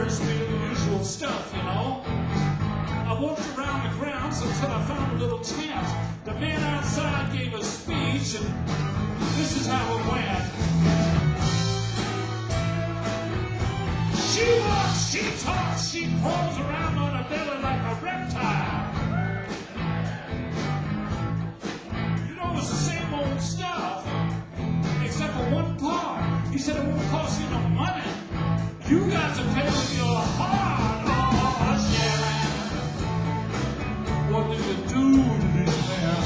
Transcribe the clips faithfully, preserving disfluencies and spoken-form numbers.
Ferris wheel, usual stuff, you know. I walked around the grounds until I found a little tent. The man outside gave a speech, and this is how it went. She walks, she talks, she crawls around on her belly like a reptile. You know, it's the same old stuff, except for one part. He said it won't cost you no money. You got to pay with your heart. Oh, Sharon. What did you do to this man?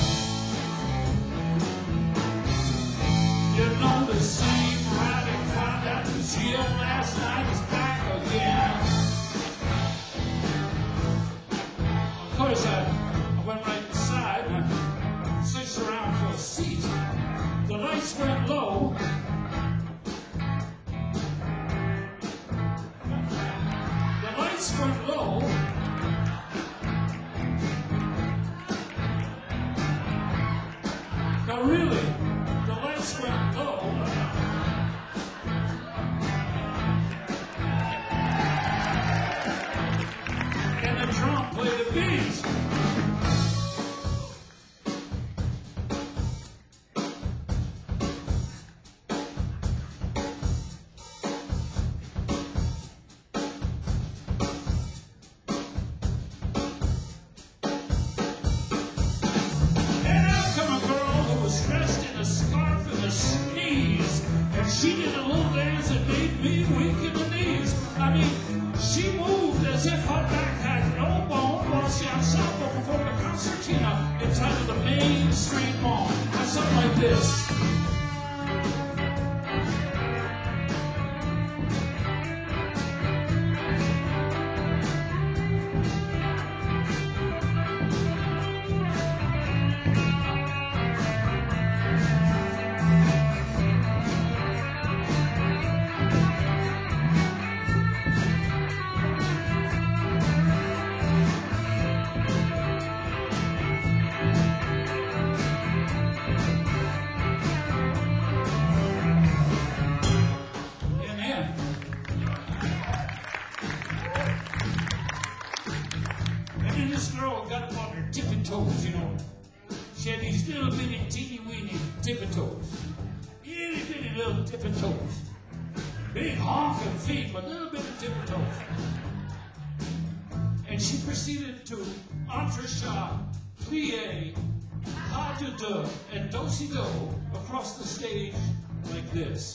You know the same riding found out the jail last night is back again. Of course, I, I went right inside and I searched around for a seat. The lights went low. The lights went low. Now really, the lights went low. And the drum played the beat. She did a little dance that made me weak in the knees. I mean, she moved as if her back had no bone while she ensemble performed a concertina entitled The Main Street Mall. And something like this. This girl got up on her tippy toes, you know. She had these little bitty teeny weeny tippy toes. Itty bitty little tippy toes. Big honking feet, but little bitty tippy toes. And she proceeded to entrechat, plie, pas de deux, and do-si-do across the stage like this.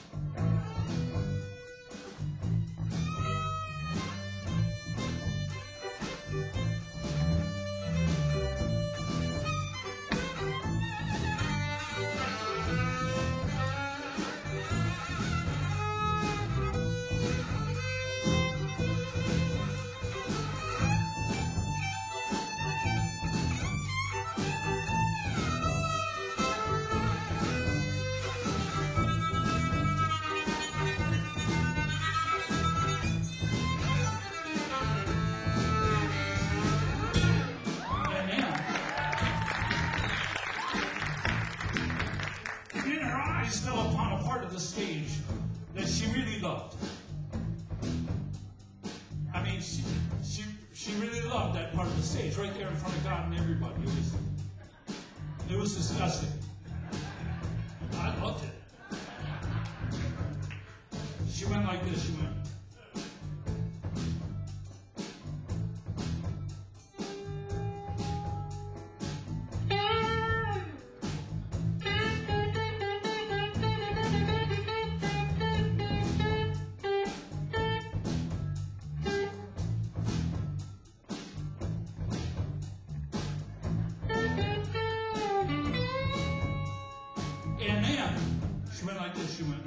Fell upon a part of the stage that she really loved. I mean, she, she, she really loved that part of the stage, right there in front of God and everybody. It was, it was disgusting. I loved it. She went like this, she went. And then she went like this, she went.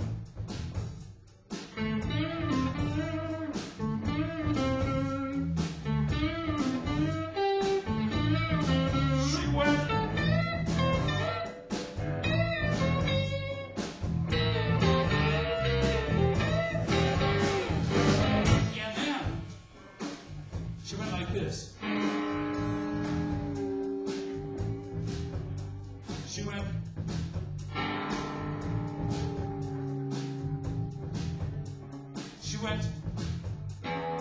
She went. And then she went like this. She went. She went.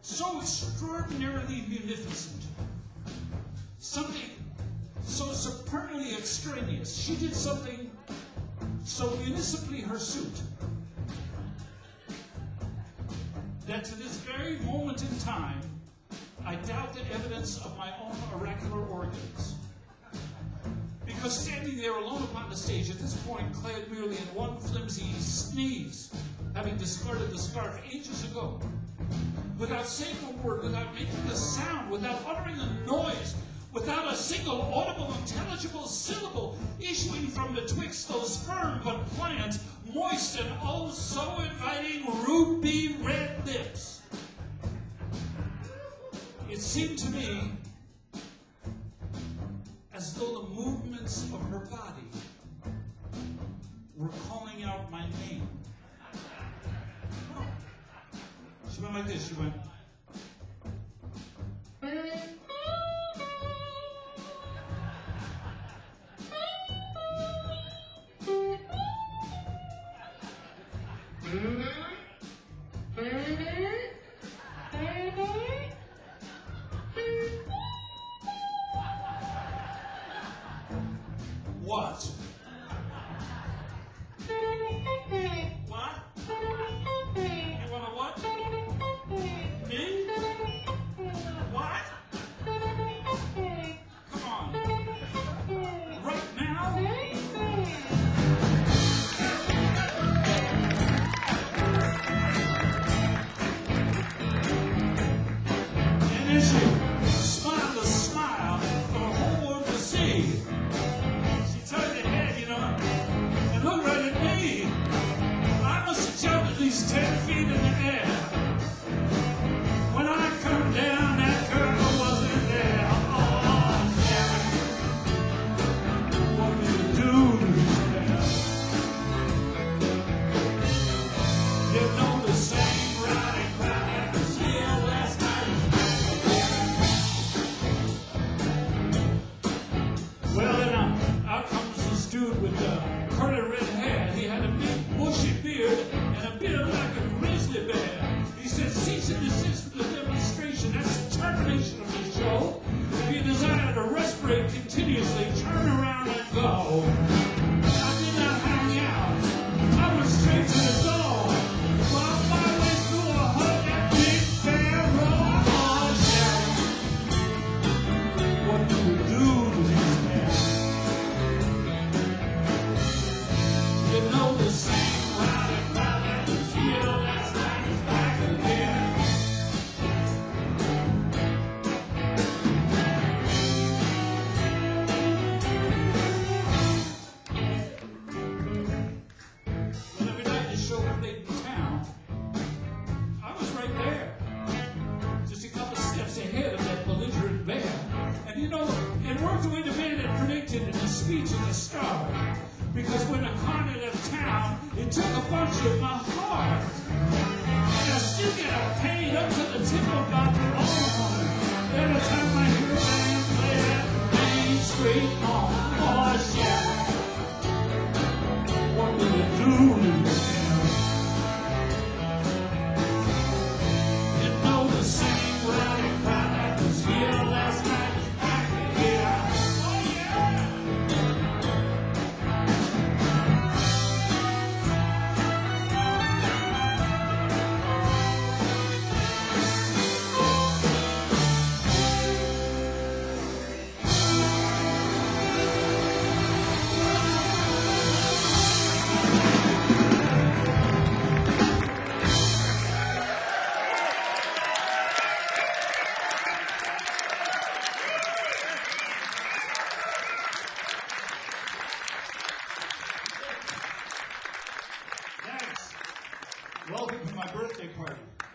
so extraordinarily munificent, something so supernally extraneous. She did something so municipally hirsute that to this very moment in time, I doubt the evidence of my own oracular organs. Because standing there alone upon the stage, at this point clad merely in one flimsy sneeze, having discarded the scarf ages ago, without saying a word, without making a sound, without uttering a noise, without a single audible, intelligible syllable issuing from betwixt those firm but pliant, moist and oh so inviting ruby red lips. It seemed to me as though the movements of her body were calling out my name. She went like this, she went. What? What? You want a what? Me? What? Come on. Right now? And as she smiled a smile for the whole world to see, turned her head, you know, and looked right at me. I must have jumped at least ten feet in the air. When I come down, that girl wasn't there. Oh, yeah. What will you do to this? You know the same rowdy crowd that was here last night. Well, then I'm out comes this dude with the curly red hair. He had a big bushy beard and a beard like a grizzly bear. He said, cease and desist from the demonstration. That's the termination of the show. If you desire to respirate continuously, turn around and go. I did not hang out. I went straight to the door. While my way through a hug that big bear roar. Oh, yeah. What do we do to these men? You know the same rowdy crowd that was here last night is back again. Well, every night the show played in town, I was right there, just a couple steps ahead of that belligerent bear. And you know, it worked the way the man had predicted in his speech at the start. Because when the Connie left town, it took a bunch of my heart. And I still get a pain up to the tip of my arm every time I hear a band play that Main Street on. Oh, yeah. What will you do to this town? You know the same rowdy crowd that was here last night is back again. Oh, yeah. Thanks. Welcome to my birthday party.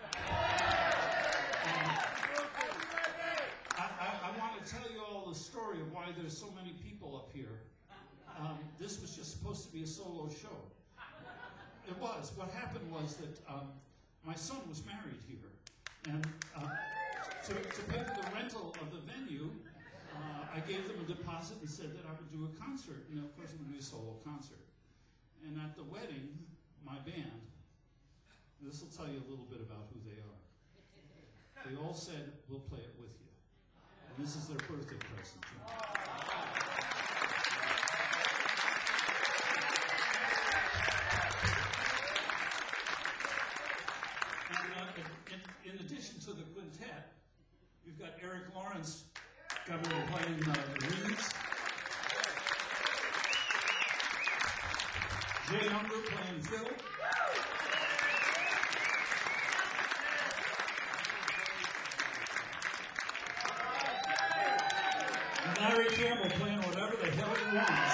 Um, I, I, I want to tell you all the story of why there's so many people up here. Um, this was just supposed to be a solo show. It was. What happened was that um, my son was married here, and uh, to, to pay for the rental of the venue, uh, I gave them a deposit and said that I would do a concert. And of course, it would be a solo concert. And at the wedding, my band, this will tell you a little bit about who they are. They all said, we'll play it with you. And this is their birthday present to me. And uh, in, in addition to the quintet, you've got Eric Lawrence coming and playing uh, the reeds. Jay Unger playing fiddle. And Larry Campbell playing whatever the hell he wants.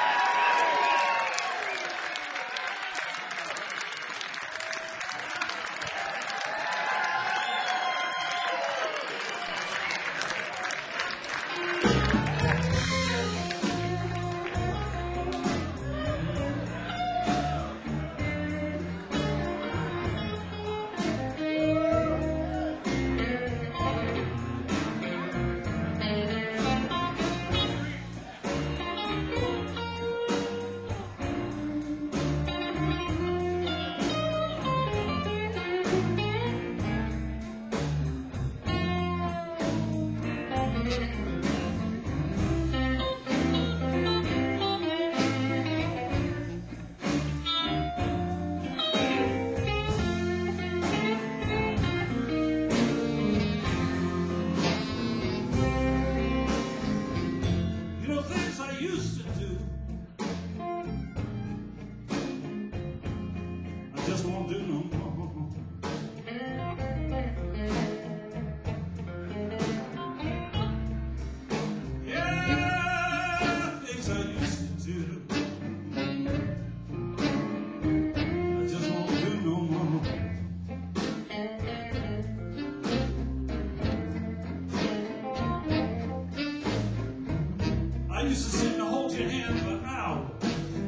I used to sit and hold your hand for hours,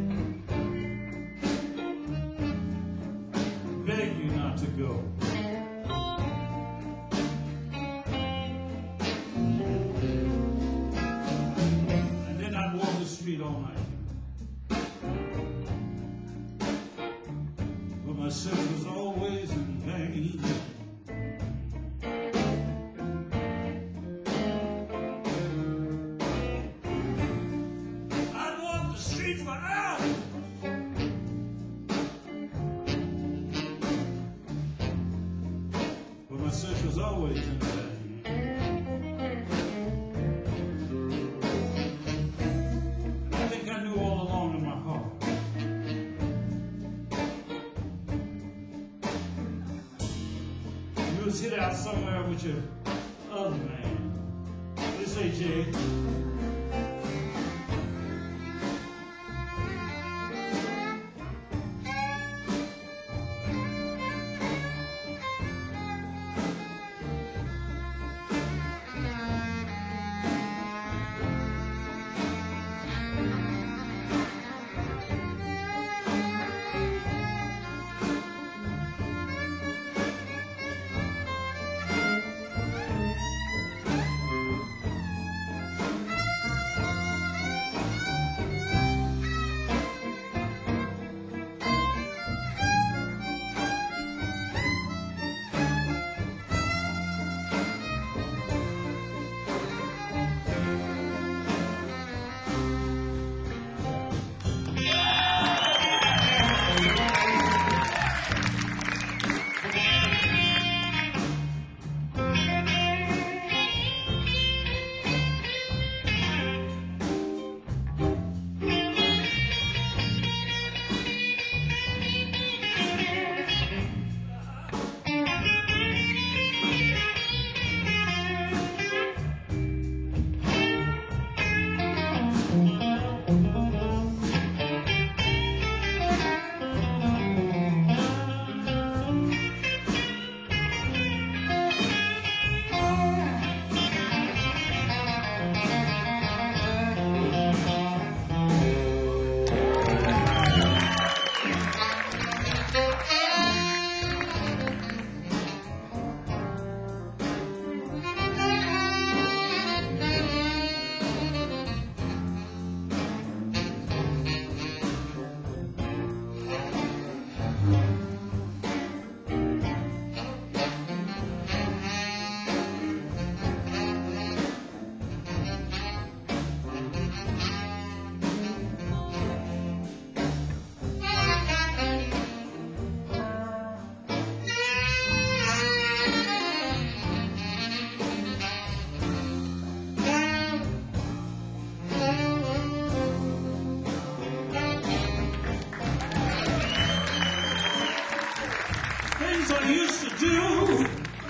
beg you not to go. And then I'd walk the street all night. But my search was always in vain. For hours. But my search was always in vain. I think I knew all along in my heart you was hid out somewhere with your other man. What do you say, Jay? things I used to do.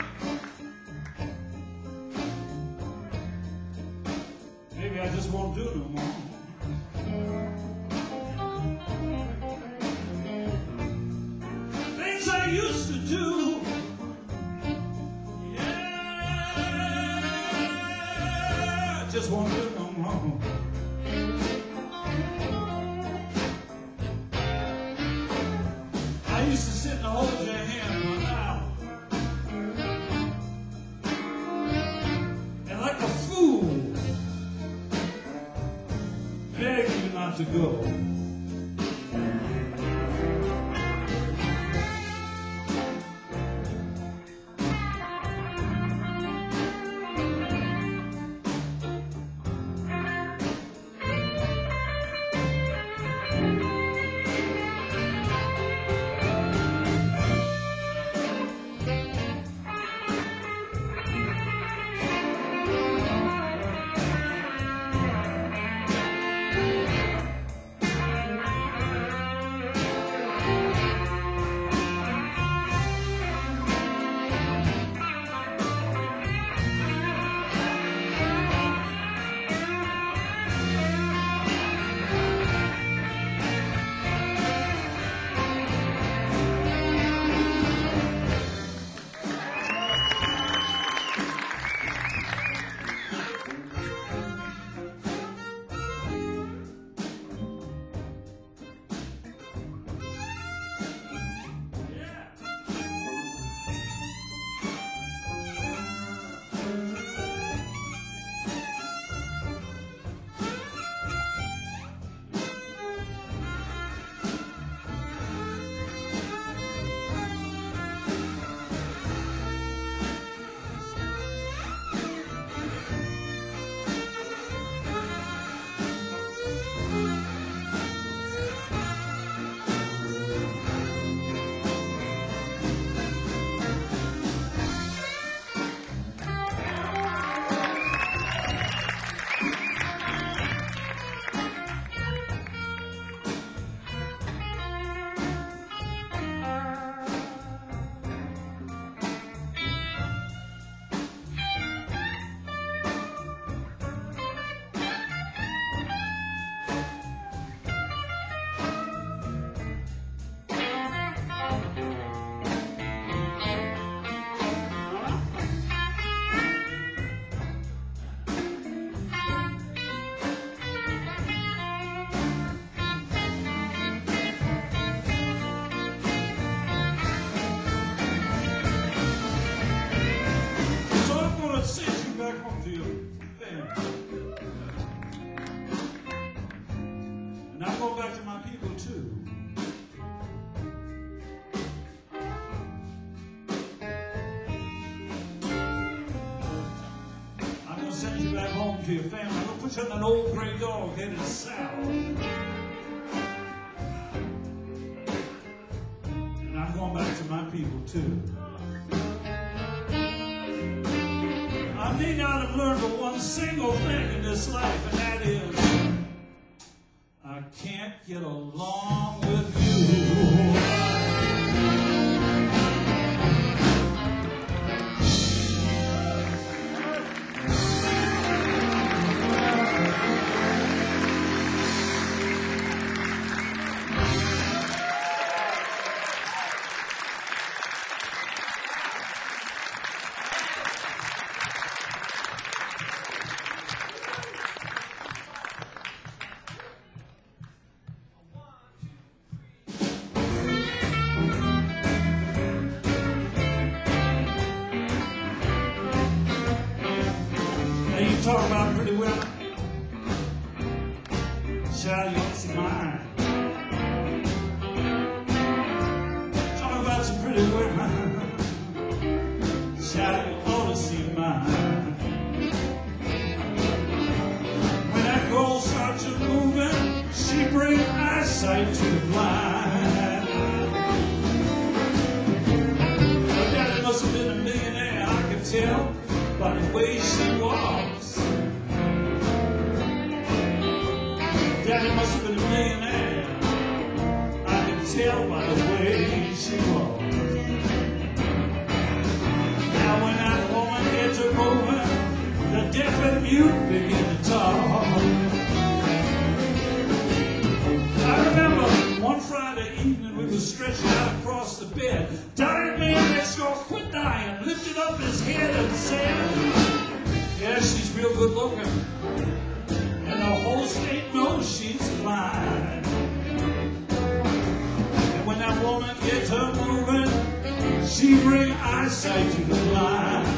Maybe I just won't do no more. Things I used to do. Yeah, just won't do no more. I used to sit and hold your hand for an hour. And like a fool, beg you not to go. And I go back to my people too. I'm going to send you back home to your family. I'm going to put you on that old gray dog headed south. And I'm going back to my people too. I may not have learned but one single thing in this life, and that is, I can't get along with you. You talk about pretty women, child, you ought to see mine. Talk about some pretty women, child, you ought to see mine. When that girl starts moving, she brings eyesight to the blind. Her daddy must have been a millionaire, I can tell by the way she walks. Daddy must have been a millionaire, I can tell by the way she walks. deaf and mute begin to talk. I remember one Friday evening we were stretched out across the bed. Dying man next door quit dying, lifted up his head and said, yeah, she's real good looking, and the whole state knows she's blind. And when that woman gets her moving, she bring eyesight to the blind.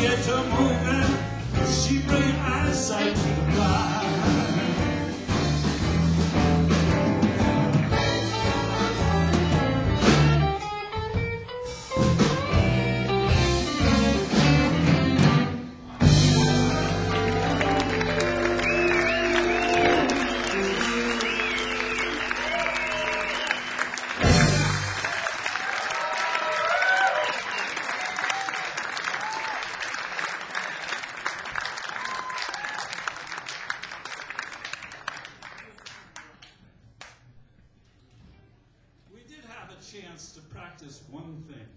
get to moving, she bring eyesight to the blind. Chance to practice one thing.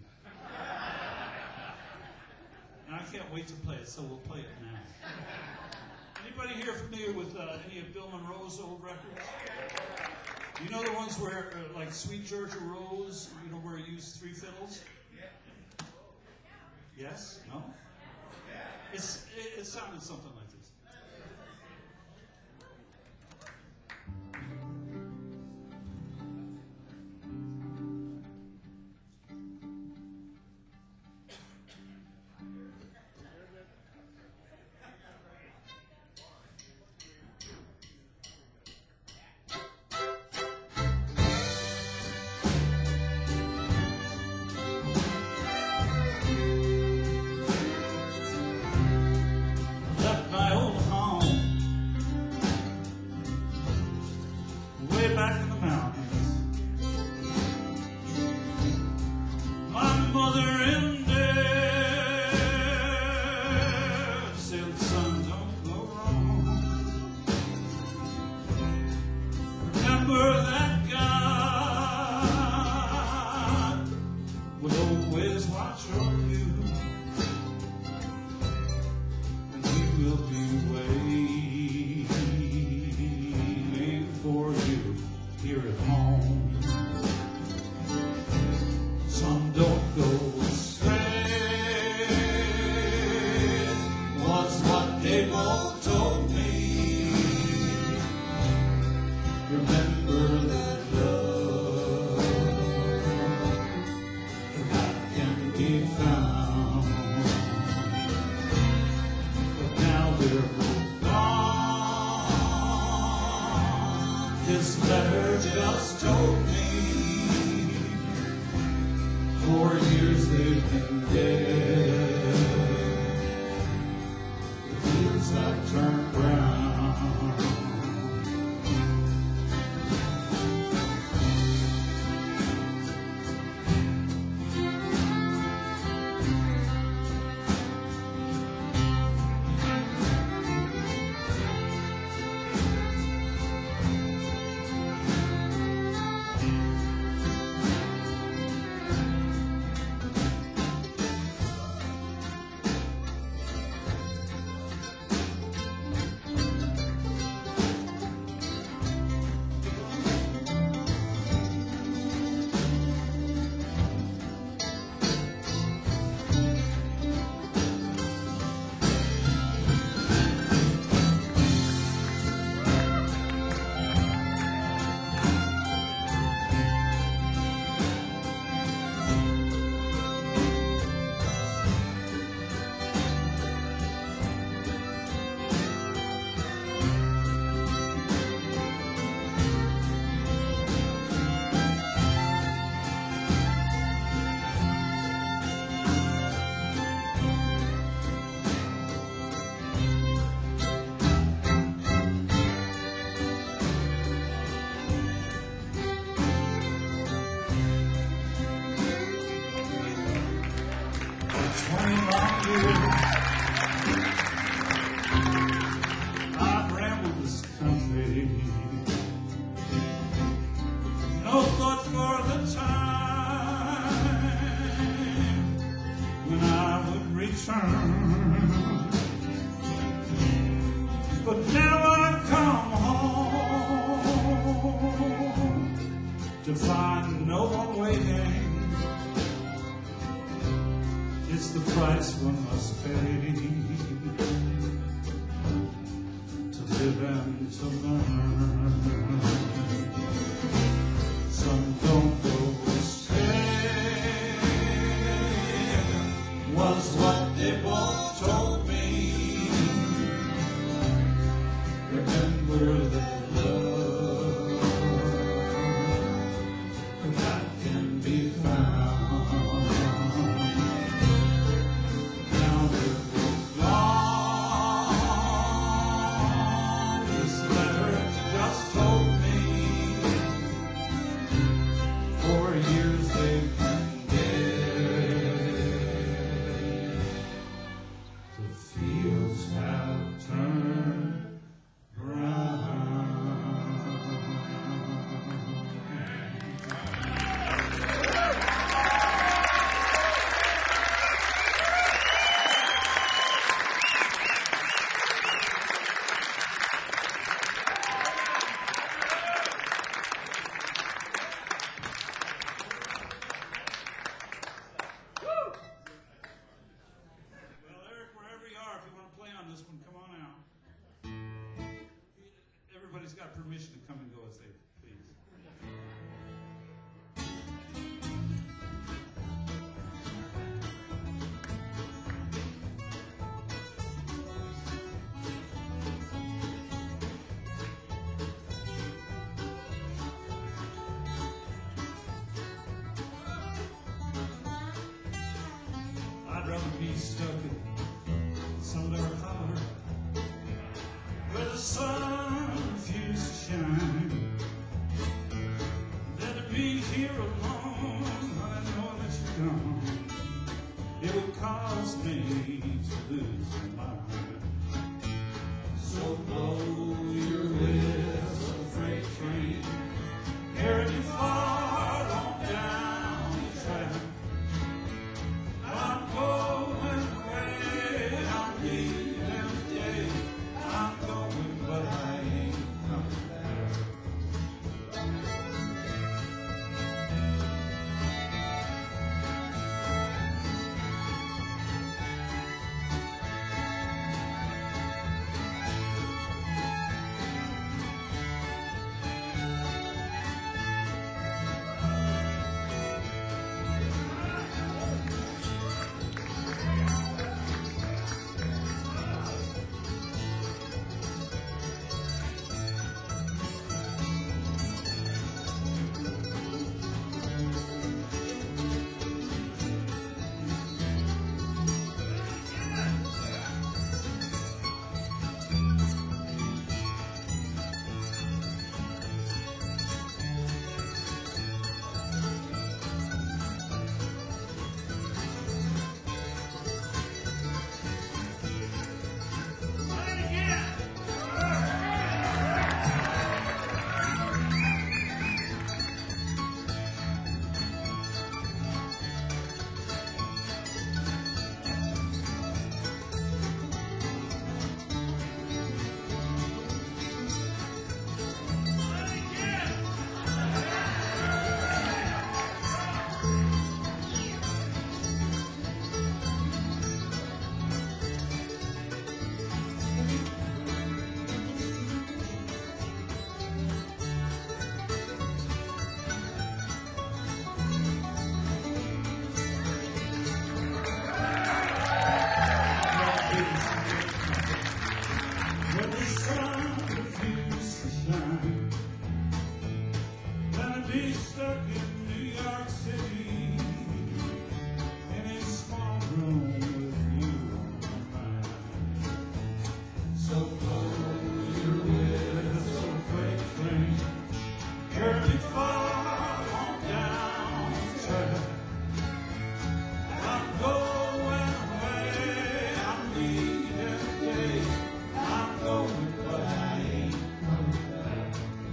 And I can't wait to play it, so we'll play it now. Anybody here familiar with uh, any of Bill Monroe's old records? You know the ones where, uh, like Sweet Georgia Rose, you know, where he used three fiddles? Yes? No? It's, it, it sounded something like this. Back in the mountains, my mother in there said, son, don't go wrong. Remember that God will always watch over you, and He will be waiting for you here at home. Son, don't go astray, was what they both told me. Remember that love that can be found, but now they're both gone. This letter just told me four years they've been dead. The fields have turned brown. I've rambled this country, no thought for the time when I would return. But now I've come home to find no one waiting. It's the price one must pay to live and to learn. Some don't go stay was what They both told me, remember that love that can be found. Now it was gone. This letter just told me, for years they've been dead. The fields have turned brown. Well, Eric, wherever you are, if you want to play on this one, come on out. Everybody's got permission to come and go as they please. I'd rather be stuck in some dark holler where the sun refused to shine than to be here alone when I know that you're gone. It would cause me to lose my mind. So blow your whistle, freight train, carry me far on down the track. I'm going away, I'm leaving today. I'm going, but I ain't coming back. When the sun refused to shine, gonna be stuck in New York City in a small room with you on my mind. So blow your whistle, freight train, carry me far on down the track. I'm going away, I'm leaving today. I'm going, but I ain't coming back.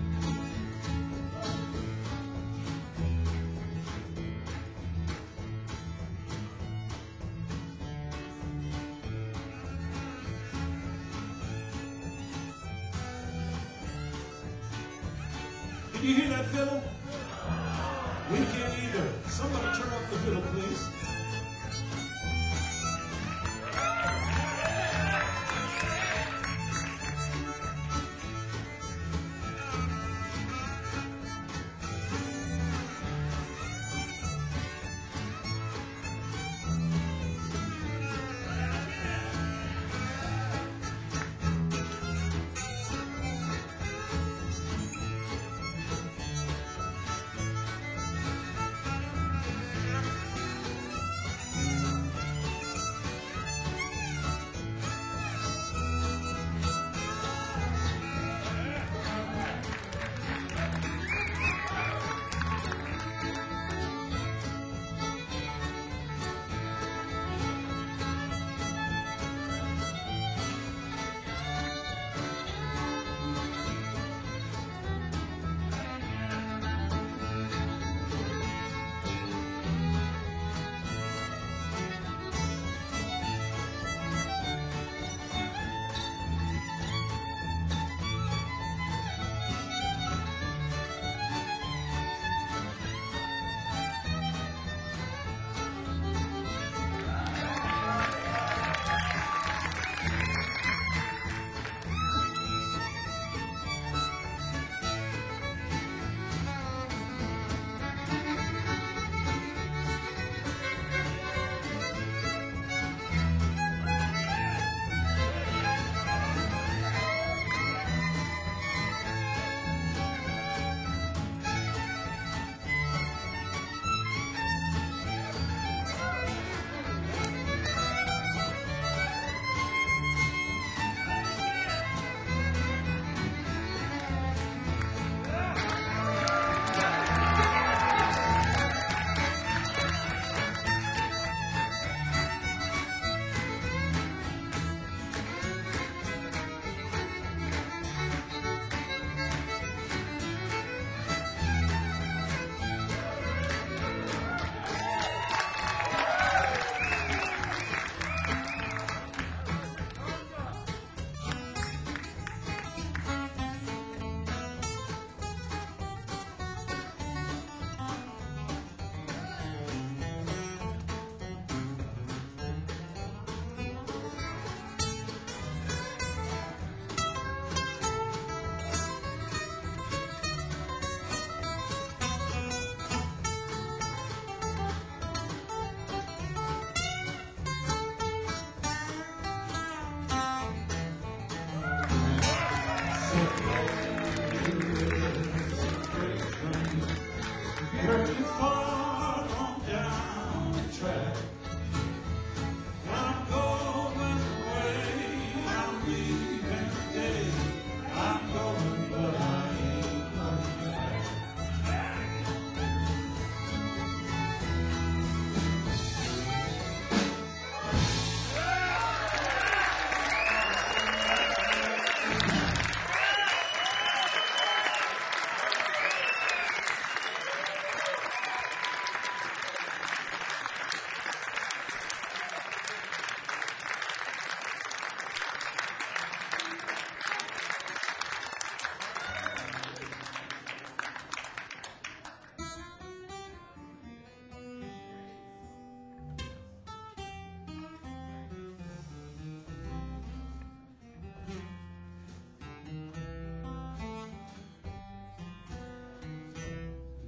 Can you hear that fiddle? We can't either. Somebody turn up the fiddle, please.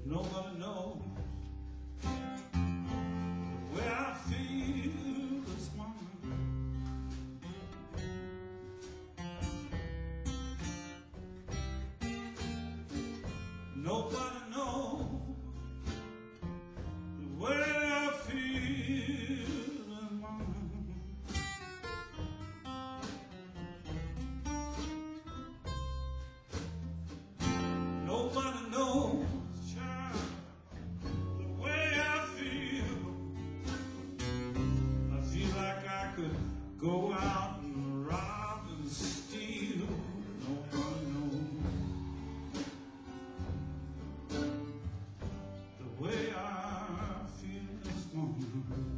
Nobody knows the way I feel this morning. Nobody knows the way I feel this morning. Nobody knows, child, the way I feel. I feel like I could go out and rob and steal. Nobody knows the way I feel this morning.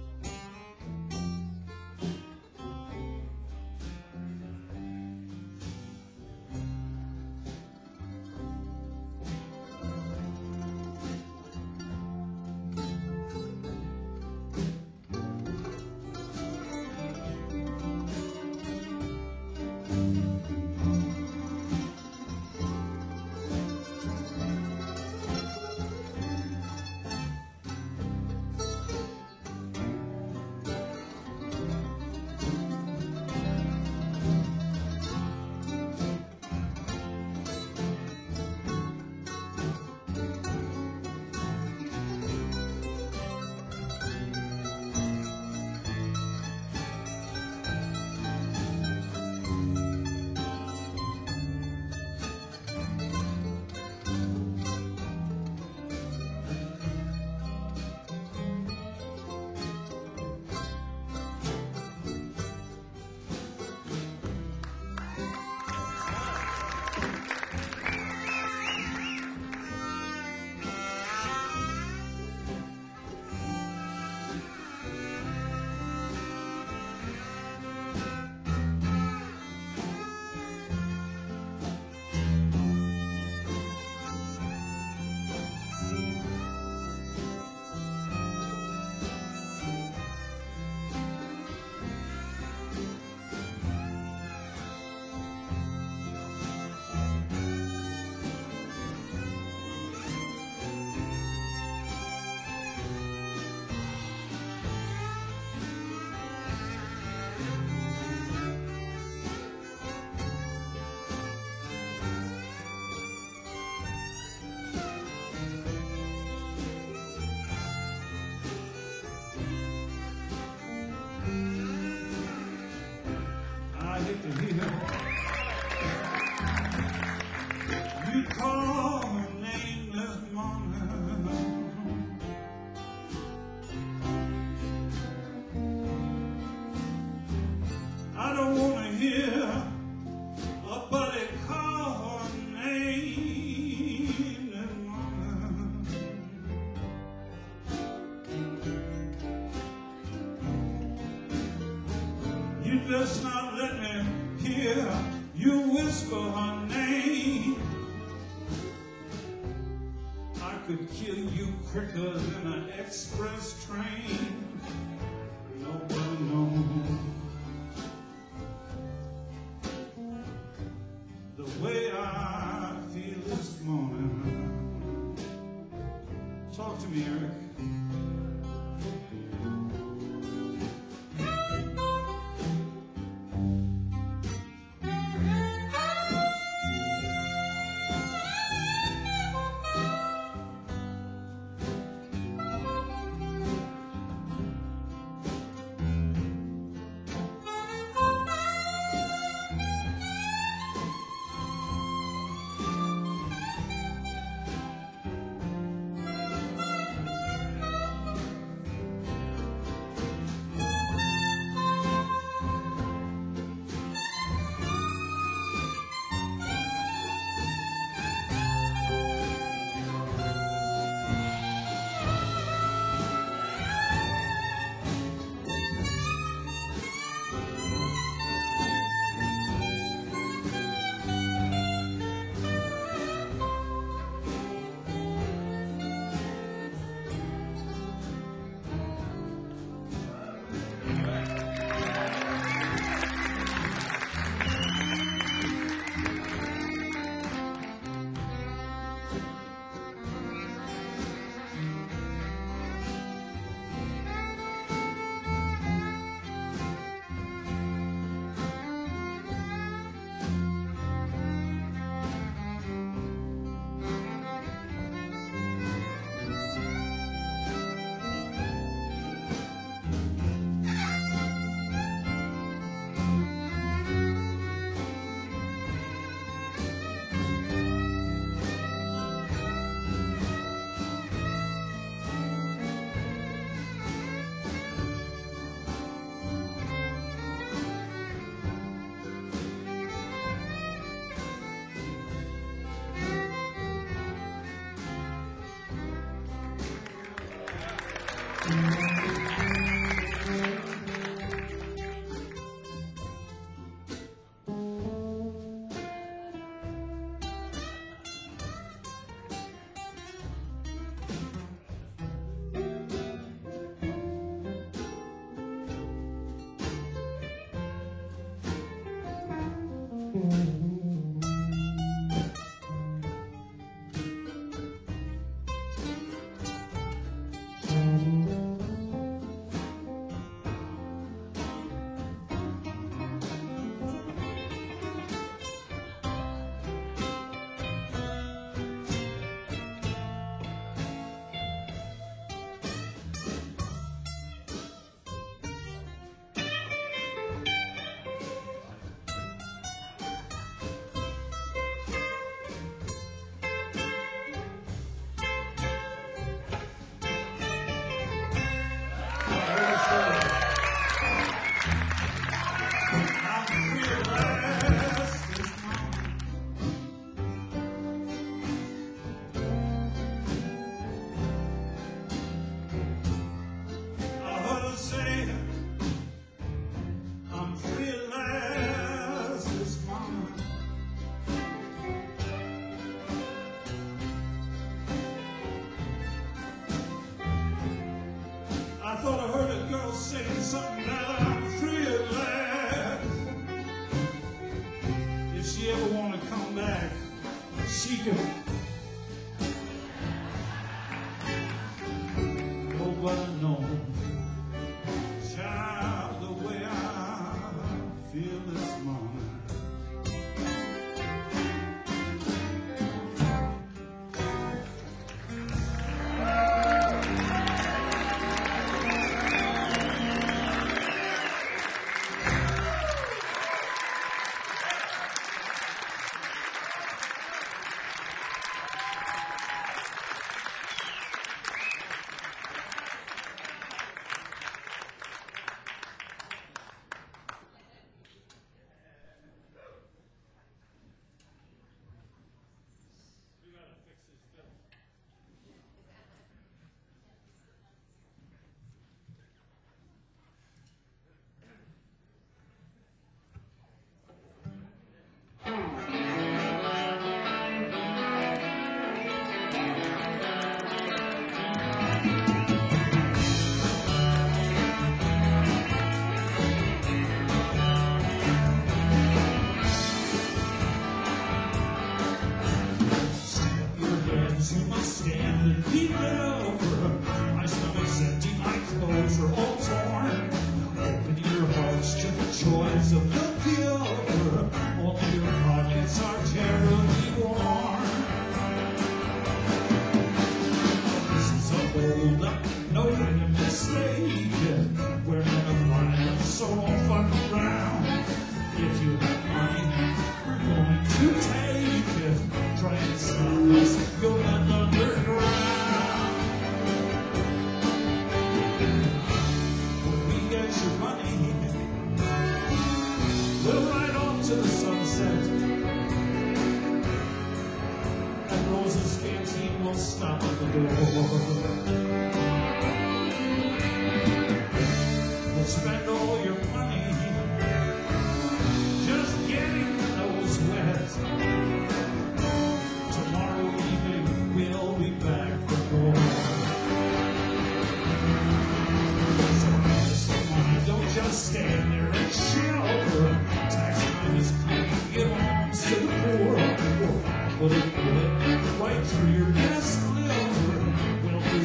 I hate to hear you call her name this morning. I don't want to hear a buddy call her name this morning. You just not let me hear you whisper her name. I could kill you quicker than an express train. Nobody knows the way I feel this morning. Talk to me, Eric. I thought I heard a girl saying something that I'm free at last. If she ever want to come back, she can. Nobody knows, child, the way I feel this morning. You must stand and keep it over. My stomach's empty, my clothes are all torn. Open your hearts to the joys of the giver. Only your pockets are terribly worn. This is a hold up, no way to mistake. Where men of violence so often around. If you have money, we're going to take it. Try and stop us, you'll end underground. When we get your money, we'll ride off to the sunset. And Rose's canteen will stop at the door. We'll spend all your money just getting your nose wet. Tomorrow evening we'll be back for more. So honest money, don't just stand there and shelter. Tax time is coming, get on to the poor. Put it, put it right through your best liver. We'll be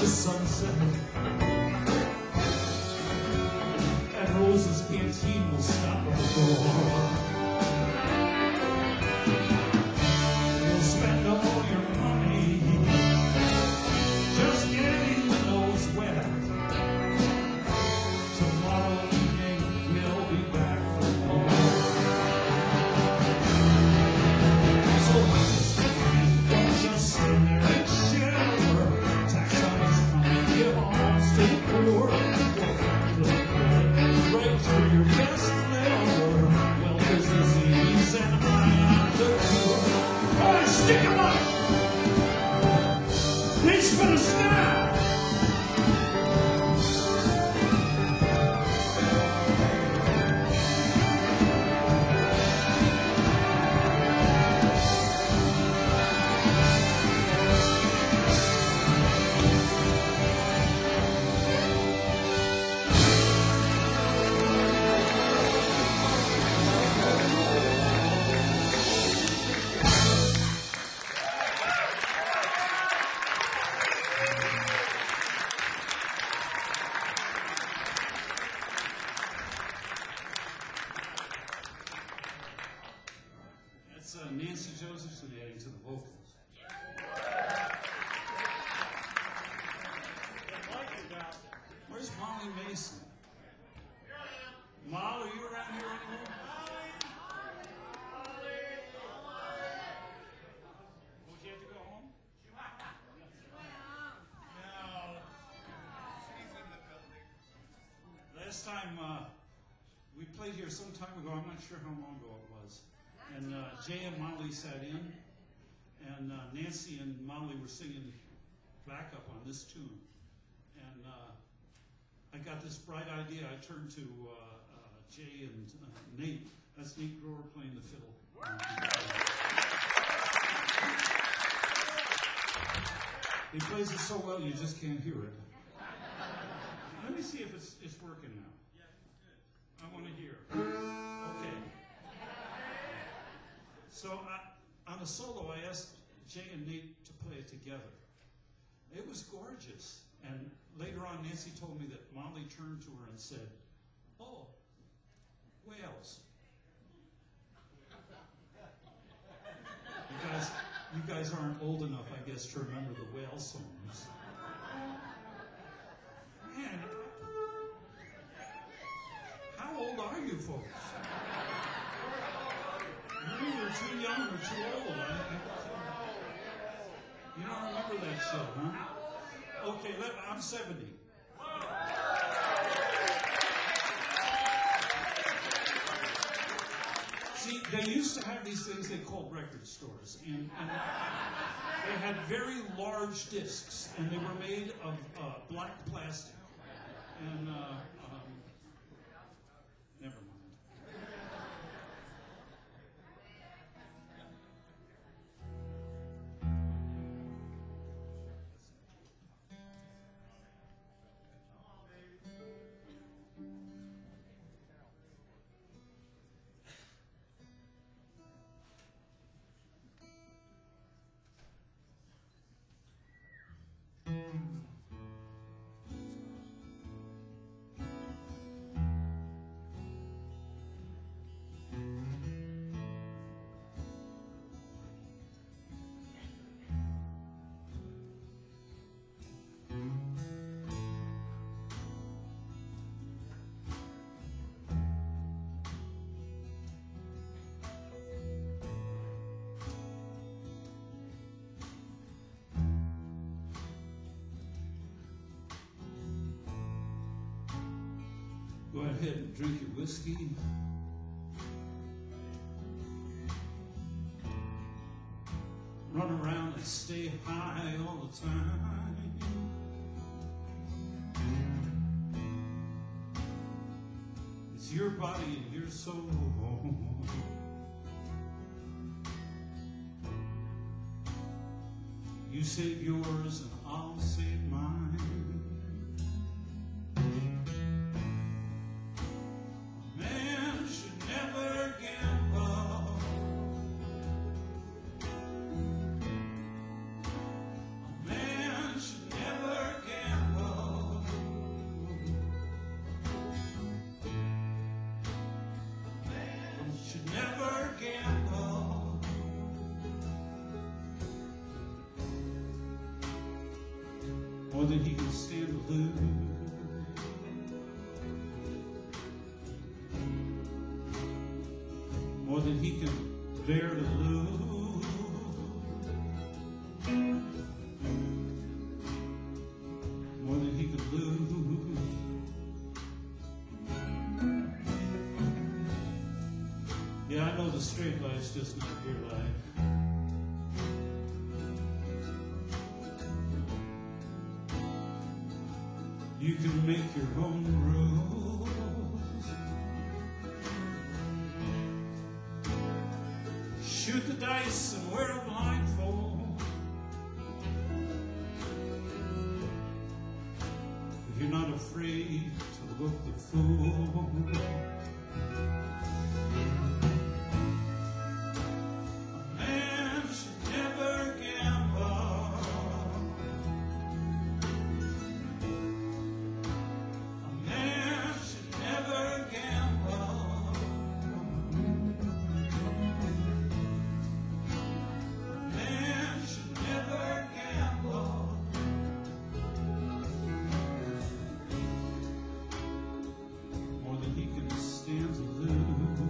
sunset. And Rose's canteen will stop at the door. You'll spend all your money just getting the nose wet. Tomorrow evening we'll be back for more. So don't just stand there and shiver. Tax on his money, give alms to the poor. Right through your best level. Well, there's disease and I am the cure. Oh, stick 'em up! Reach for the sky! That's uh, Nancy Josephson adding to the vocals. Where's Molly Mason? Molly, are you around here anymore? Would you have to go home? No. She's in the building. Last time uh, we played here some time ago, I'm not sure how long ago it was. And uh, Jay and Molly sat in, and uh, Nancy and Molly were singing backup on this tune. And uh, I got this bright idea. I turned to uh, uh, Jay and uh, Nate. That's Nate Grower playing the fiddle. He plays it so well you just can't hear it. Let me see if it's, it's working now. I want to hear. Okay. So I, on a solo, I asked Jay and Nate to play it together. It was gorgeous. And later on, Nancy told me that Molly turned to her and said, "Oh, whales." You guys, you guys aren't old enough, I guess, to remember the whale songs. Man, how old are you folks? You're either too young or too old. I, I, you don't remember that show, huh? Okay, let, I'm seventy. See, they used to have these things they called record stores, and, and they had very large discs, and they were made of uh, black plastic. And uh, um, never mind. Go ahead and drink your whiskey. Run around and stay high all the time. It's your body and your soul. You save yours and I'll save mine. A man should never gamble. more than he can stand to lose. More than he can bear to lose. More than he can lose. Yeah, I know the straight life's just not your life. You can make your own rules. Shoot the dice and wear a blindfold. If you're not afraid to look the fool. A man should never gamble. A man should never gamble. A man should never gamble. More than he can stand to lose.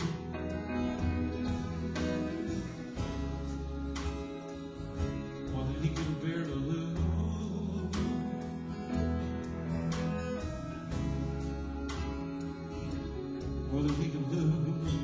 More than he can bear to lose. More than he can lose.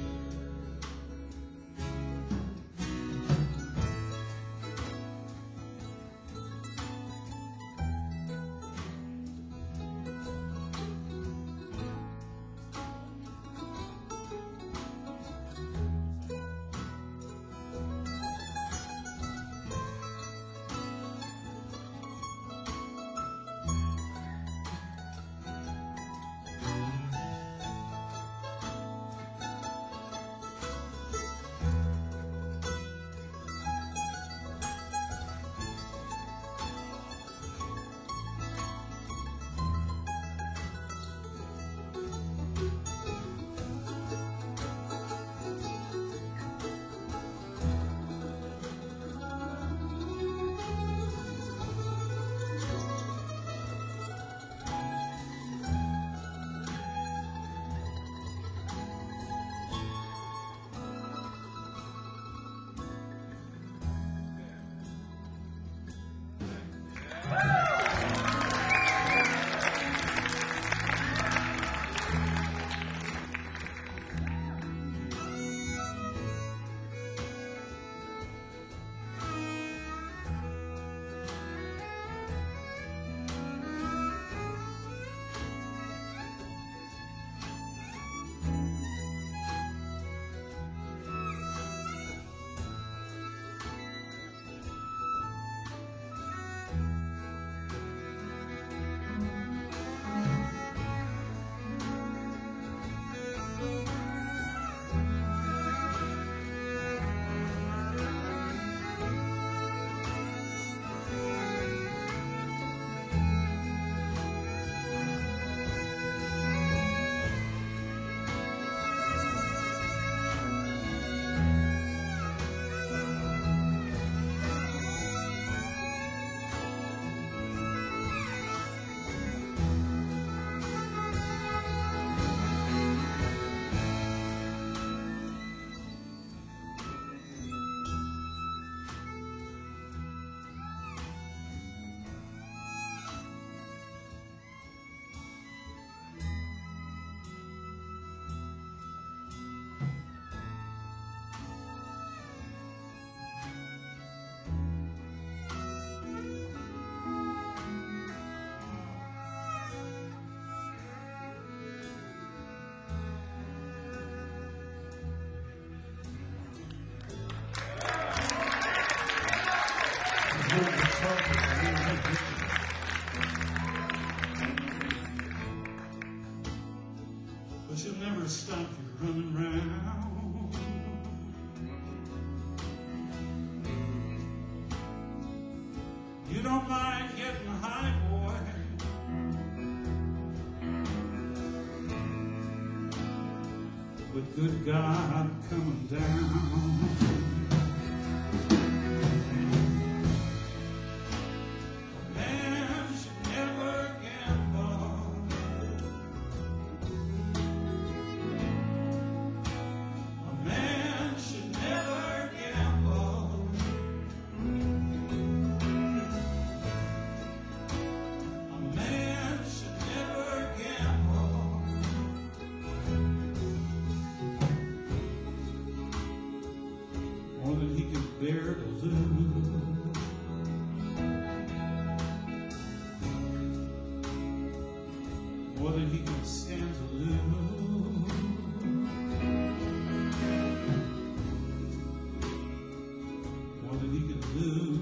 But you'll never stop you running round. You don't mind getting high, boy. But good God, coming down. A man more than he can stand to lose. More than he can lose.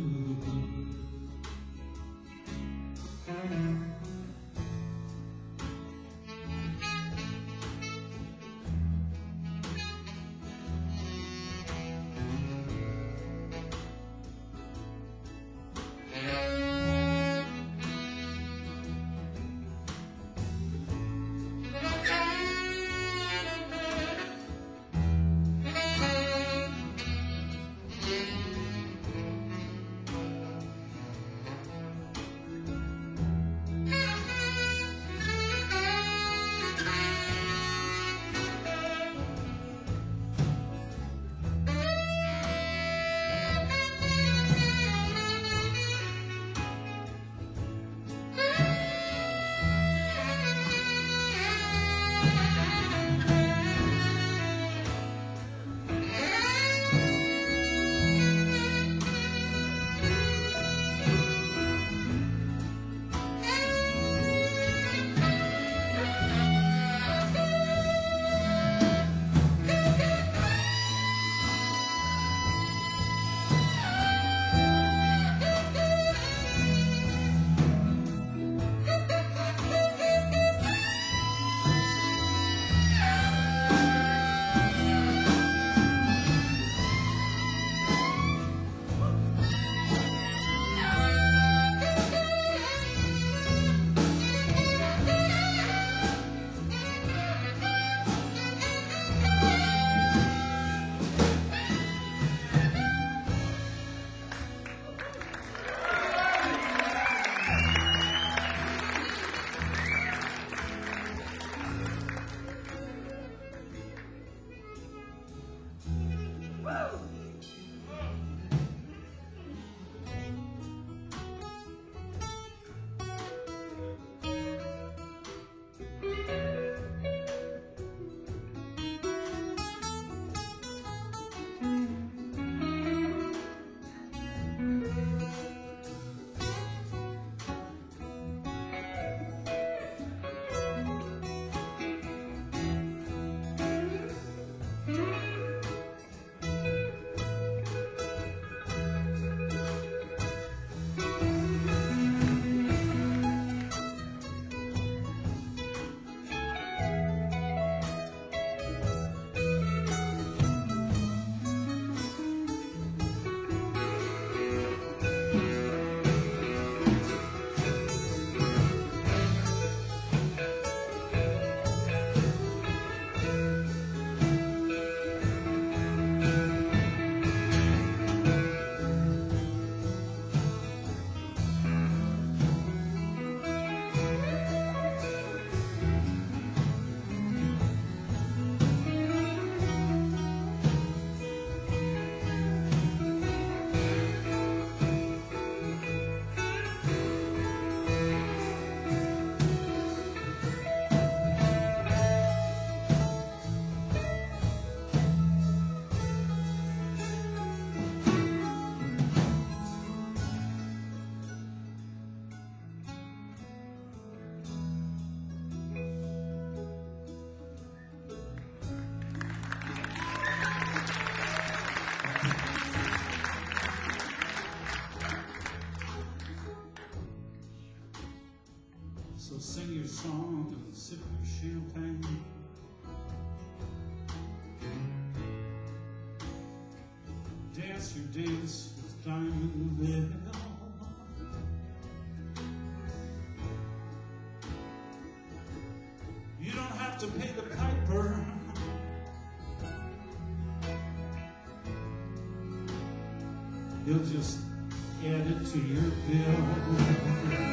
So sing your song and sip your champagne. Dance your dance with Diamond Bell. You don't have to pay the piper. He'll just add it to your bill.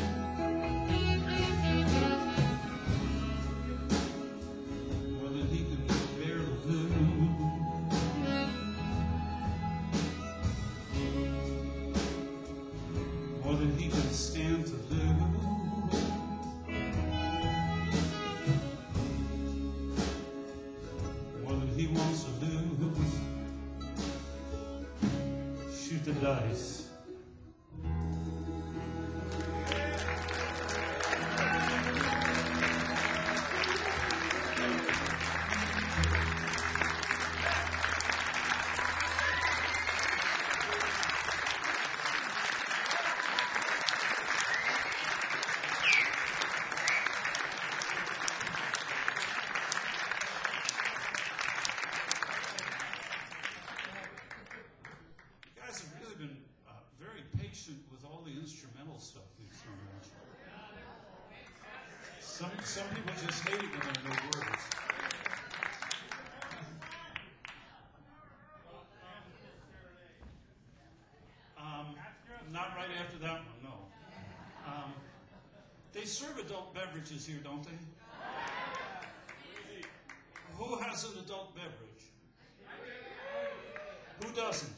He Some, some people just hate it when there are no words. Um, not right after that one, no. Um, they serve adult beverages here, don't they? Who has an adult beverage? Who doesn't?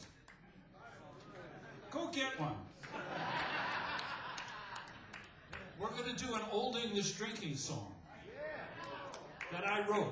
Go get one. We're going to do an old English drinking song that I wrote.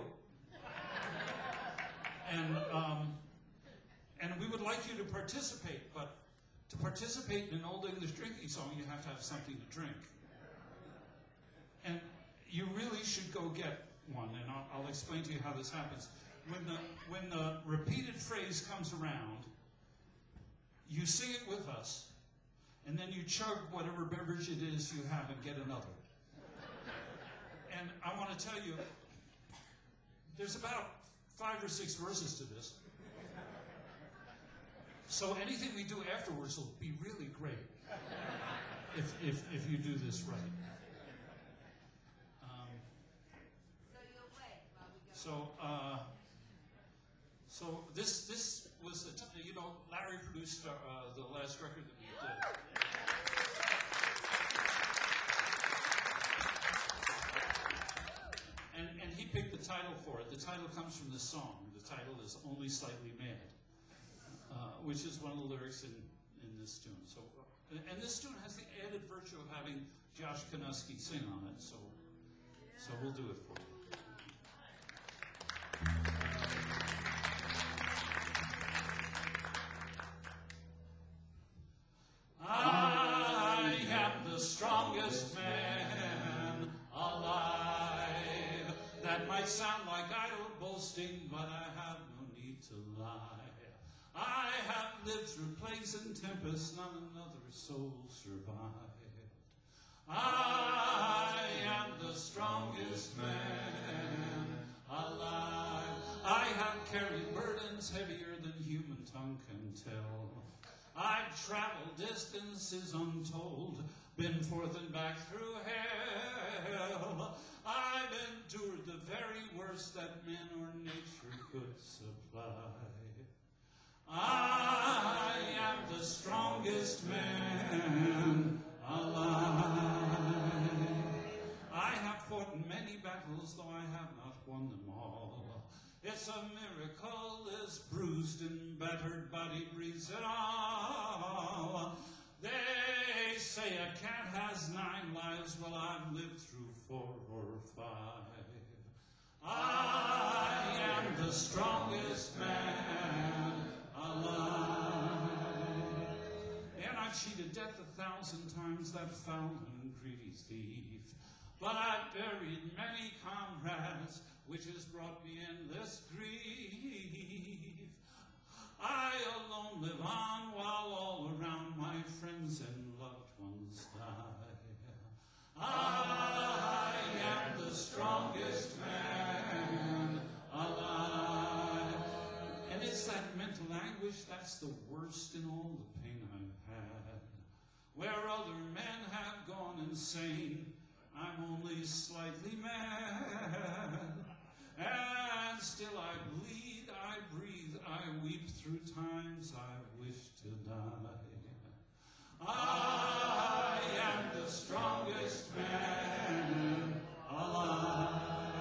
And, um, and we would like you to participate, but to participate in an old English drinking song, you have to have something to drink. And you really should go get one, and I'll, I'll explain to you how this happens. When the, when the repeated phrase comes around, you sing it with us, and then you chug whatever beverage it is you have and get another. And I want to tell you, there's about five or six verses to this. So anything we do afterwards will be really great if, if, if you do this right. Um, so you'll wait while we go. So, uh, so this this was the t- you know Larry produced uh, uh, the last record that we did. And, and he picked the title for it. The title comes from this song. The title is Only Slightly Mad, uh, which is one of the lyrics in, in this tune. So, uh, and this tune has the added virtue of having Josh Kanuski sing on it, so, so we'll do it for you. I am the strongest man alive. That might sound like idle boasting, but I have no need to lie. I have lived through plagues and tempests, not another soul survived. I am the strongest man alive. I have carried burdens heavier than human tongue can tell. I've traveled distances untold, been forth and back through hell. I've endured the very worst that man or nature could supply. I am the strongest man alive. I have fought in many battles, though I have not won them all. It's a miracle this bruised and battered body breathes at all. They say a cat has nine lives, well, I've lived through four or five. I am the strongest man alive. And I've cheated death a thousand times, that foul and greedy thief. But I've buried many comrades, which has brought me endless grief. I alone live on while all around my friends and loved ones die. I am the strongest man alive. And it's that mental anguish that's the worst in all the pain I've had. Where other men have gone insane, I'm only slightly mad. And still I bleed, I breathe, I weep through times I wish to die. I am the strongest man alive.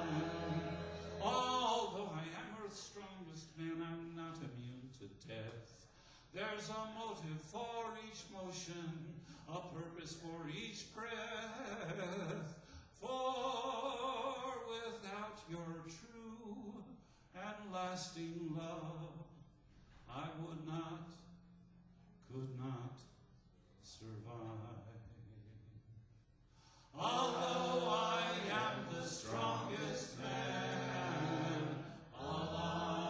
Although I am Earth's strongest man, I'm not immune to death. There's a motive for each motion, a purpose for each breath. For without your true and lasting love, I would not, could not survive. Although I am the strongest man alive.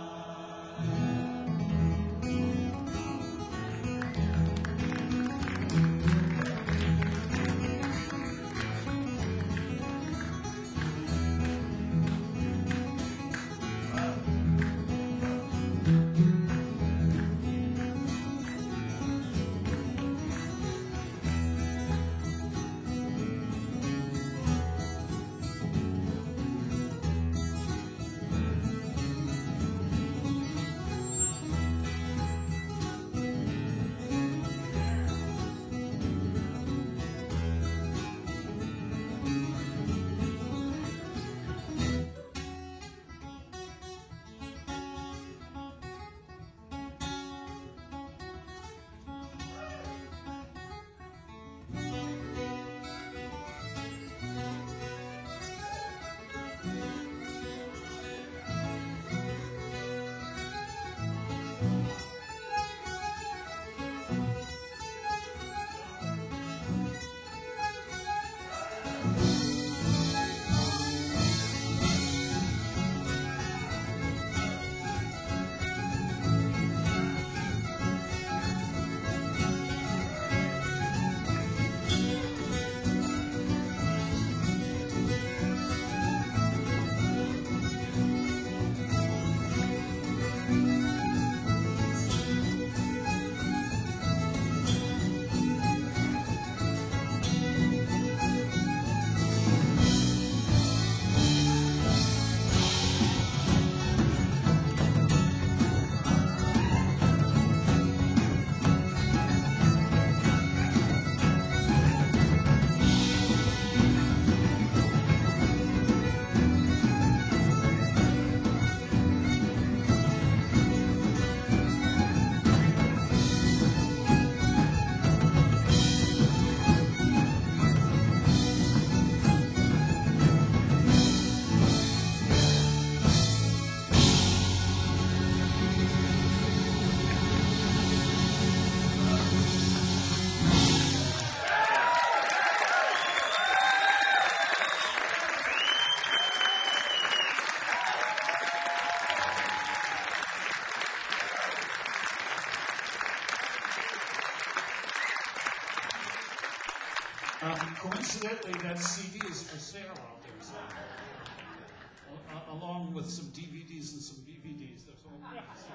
Coincidentally, that C D is for sale out there, so, uh, along with some D V Ds and some B V Ds. There's all so.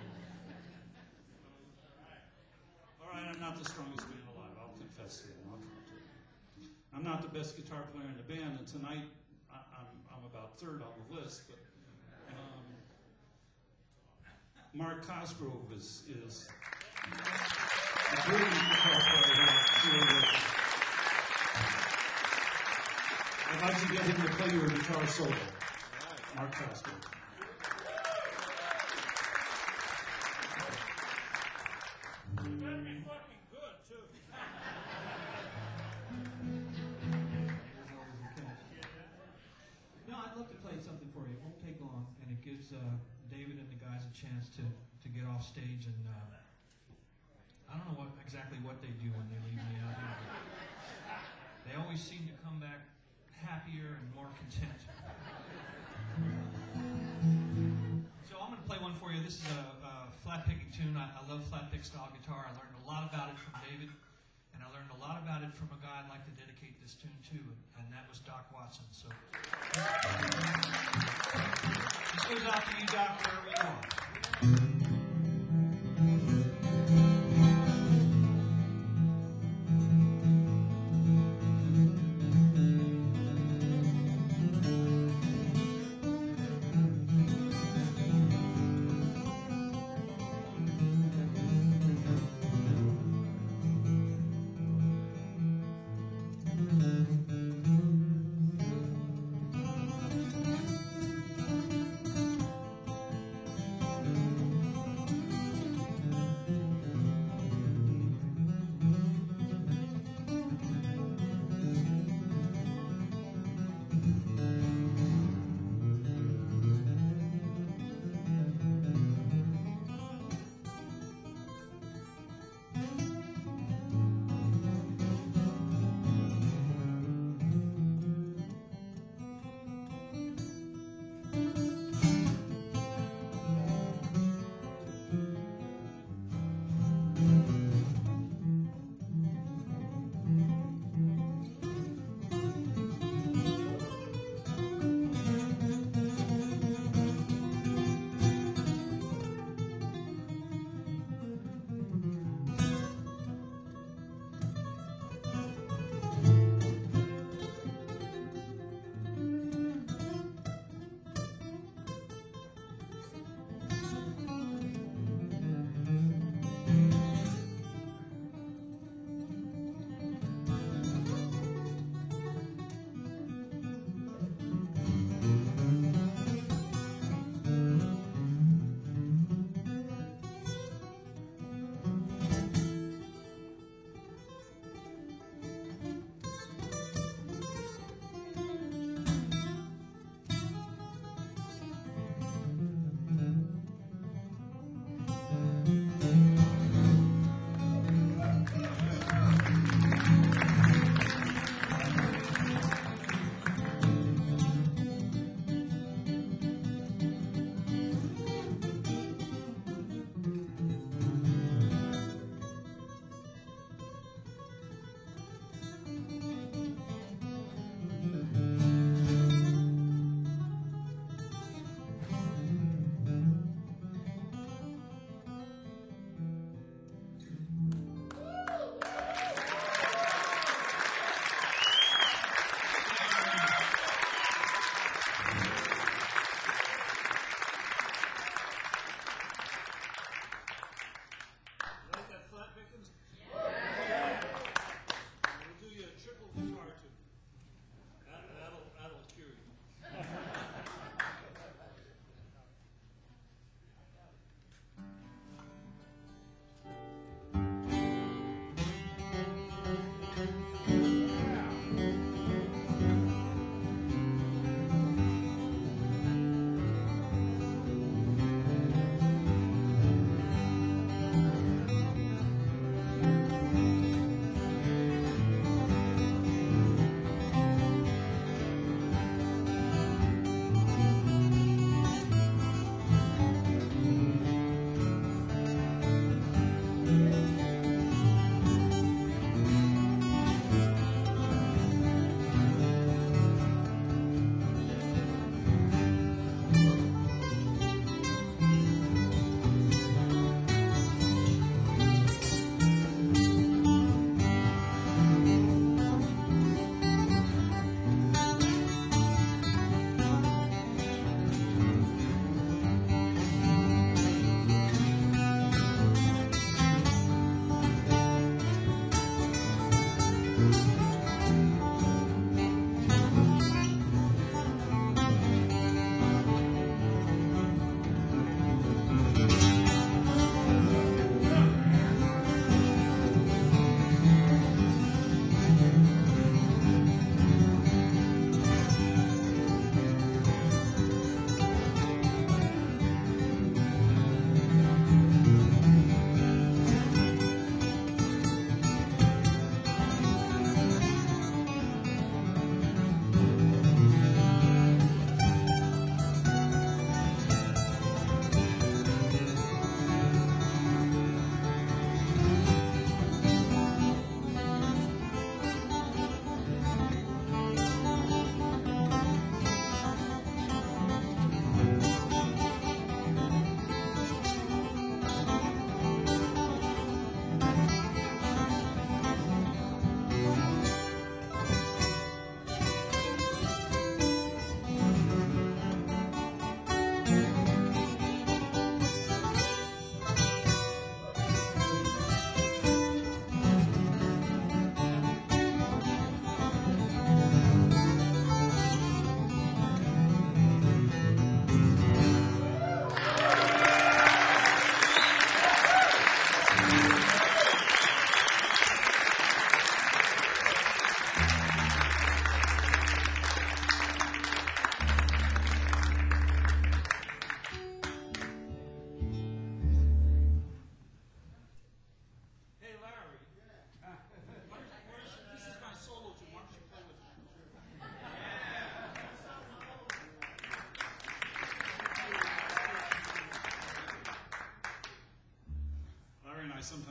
All right, I'm not the strongest man alive. I'll confess to you. I'll come to it. I'm not the best guitar player in the band, and tonight I, I'm, I'm about third on the list. But um, Mark Cosgrove is is a brilliant guitar player. Who, uh, I'd like to get him to play your guitar solo. Mark Cosgrove. You better be fucking good, too. No, I'd love to play something for you. It won't take long, and it gives uh, David and the guys a chance to, to get off stage. And uh, I don't know what exactly what they do when they leave me out here. They always seem to come back happier and more content. So I'm going to play one for you. This is a, a flat picking tune. I, I love flat pick style guitar. I learned a lot about it from David, and I learned a lot about it from a guy I'd like to dedicate this tune to, and, and that was Doc Watson. So this goes out to you, Doc, wherever you are.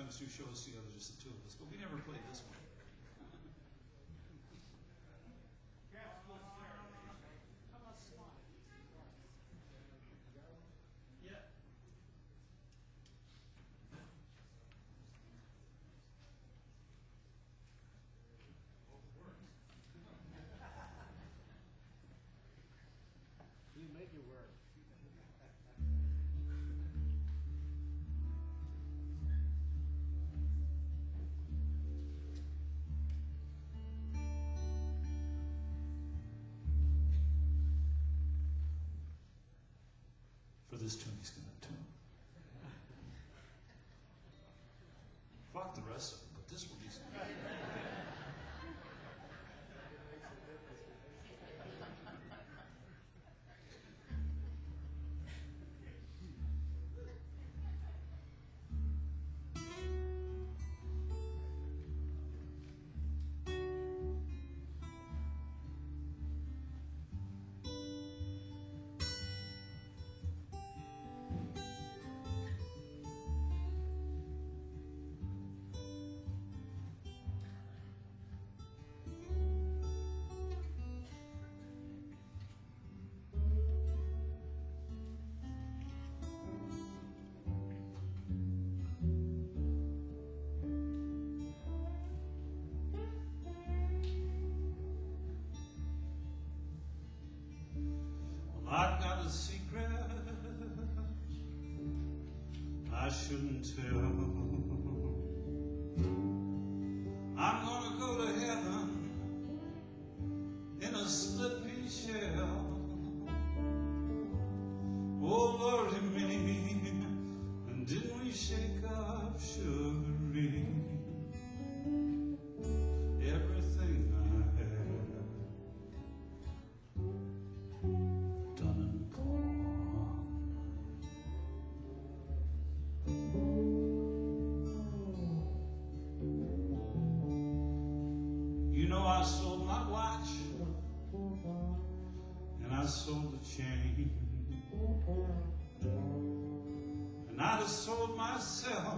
sometimes do shows together, just the two of us, but we never played this one. You make it work. For this tune, he's going to tune. Fuck the rest of it, but this one he's going to. I've got a secret I shouldn't tell. I'm gonna go to heaven in a split pea shell. Oh Lordy me, and didn't we shake up sugary everything I had? You know I sold my watch and I sold the chain, and I'd have sold myself,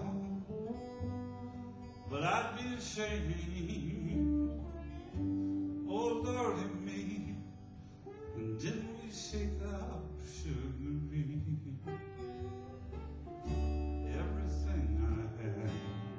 but I'd be ashamed. Oh Lordy me, and didn't we shake up sugary everything I had?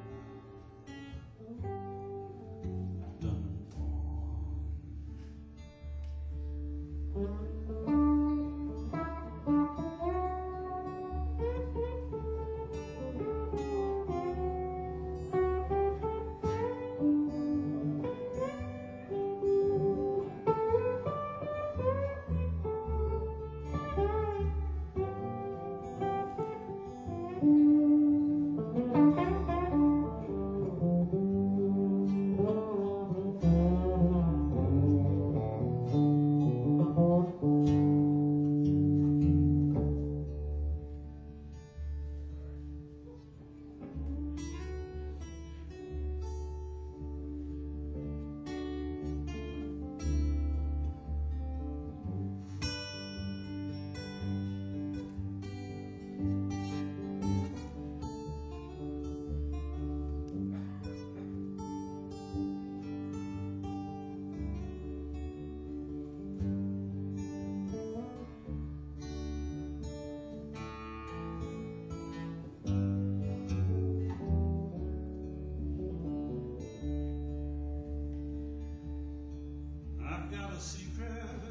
I've got a secret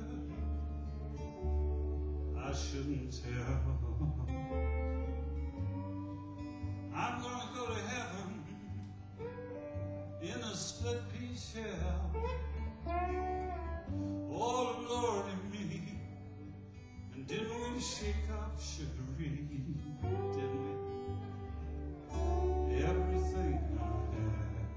I shouldn't tell. I'm gonna go to heaven in a split pea shell. Oh Lordy me, and didn't we shake up sugary? Didn't we? Everything I had.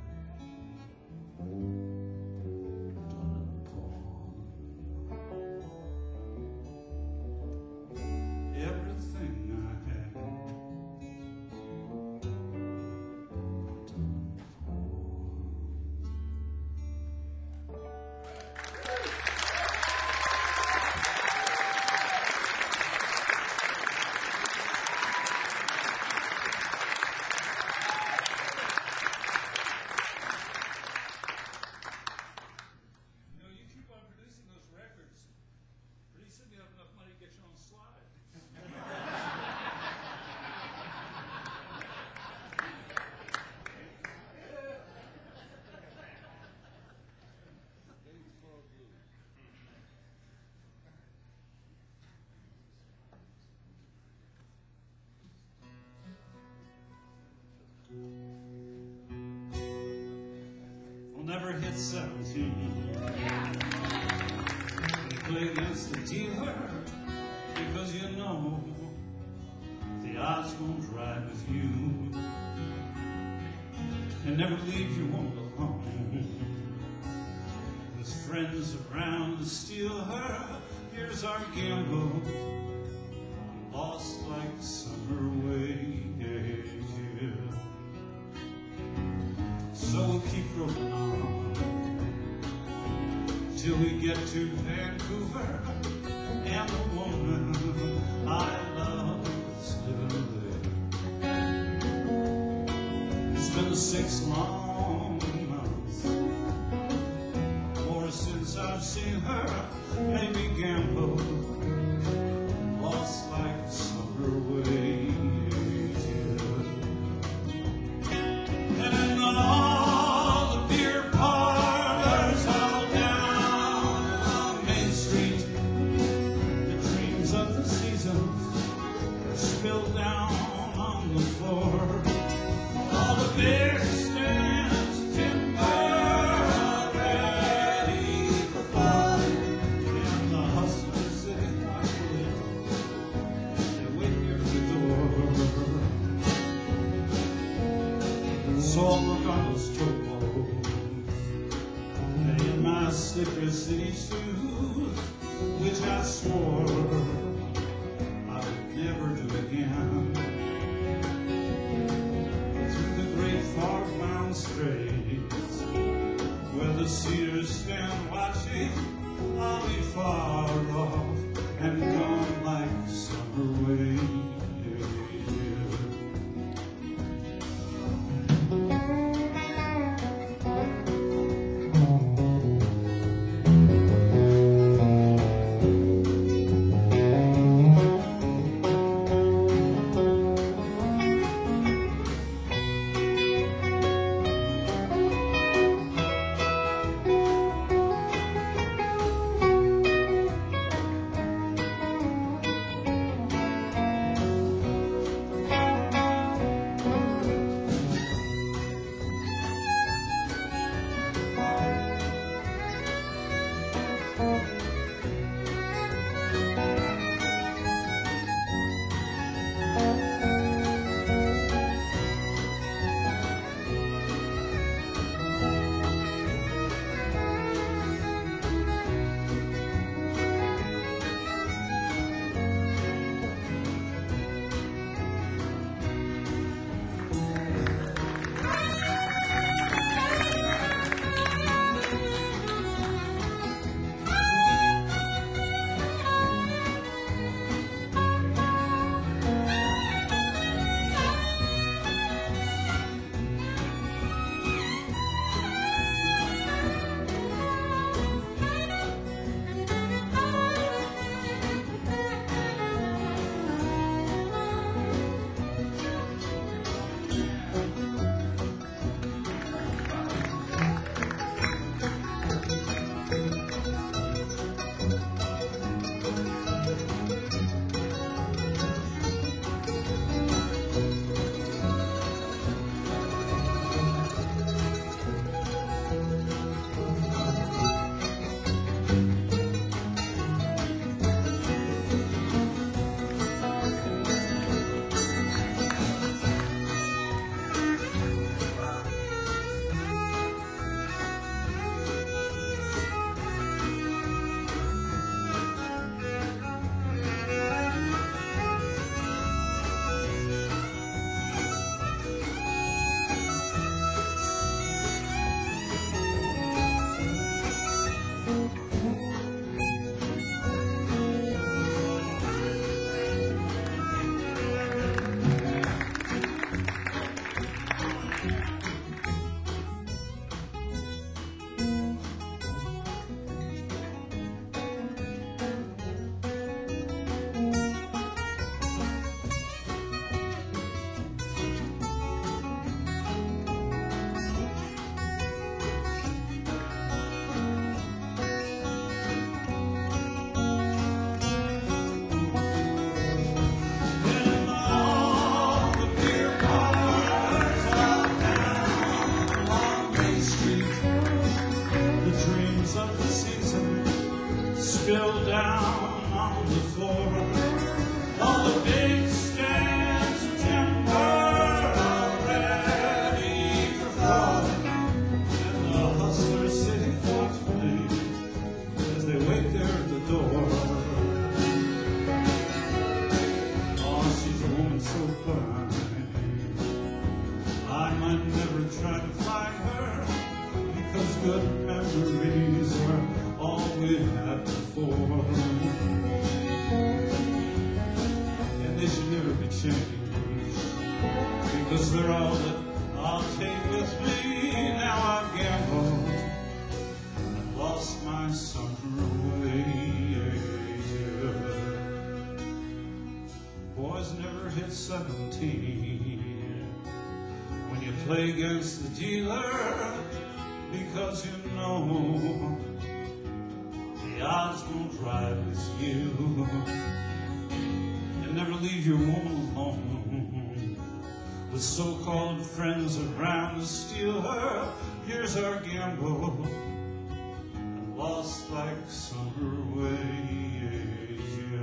never hit seventeen. You play against the dealer because you know the odds won't ride with you, and never leave you all alone. With friends around to steal her, here's our gamble, lost like summer waves. So we'll keep rolling on till we get to Vancouver, and the woman I love is living there. It's been six long months, more since I've seen her, maybe gamble, lost like summer waves. And in all the beer parlors all down Main Street, the dreams of the seasons spill down on the floor. All the beer stands, timber ready for fun, and the hustlers sitting quietly, they wait near the door. So I'll work on those chokeholds in my slippery city shoes, which I swore I would never do again. Through the great far fine. I might never try to find her, because good memories are all we had before. And they should never be changed, because they're all that I'll take with me. Now I've gambled and lost my summer away. Boys never hit seventeen when you play against the dealer, because you know the odds won't rise with you. And never leave your woman alone with so-called friends around to steal her. Here's our gamble, and lost like summer wages.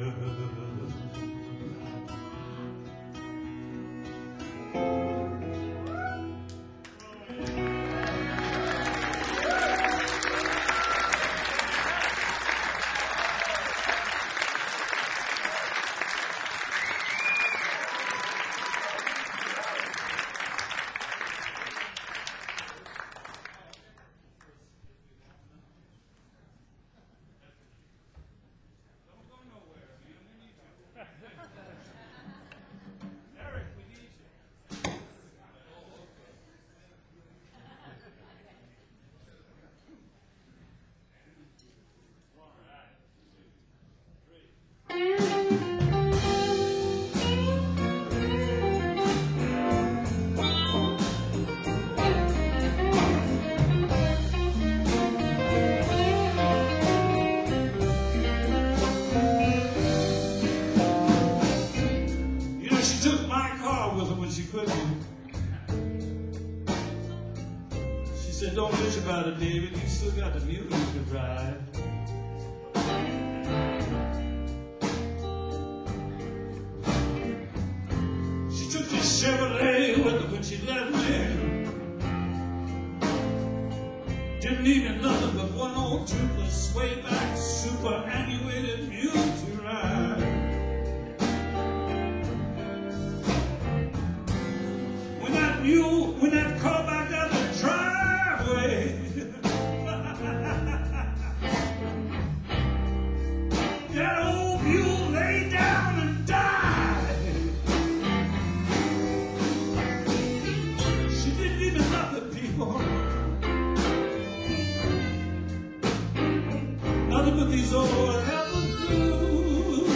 She said, don't bitch about it, David, you still got the mule you could ride. She took this Chevrolet with her when she left me. Didn't need nothing but one old toothless swayback superannuated mule to ride. When that mule, when that car backed out the driveway, that old mule lay down and died. She didn't even love the people. Nothing but these old helpless blues.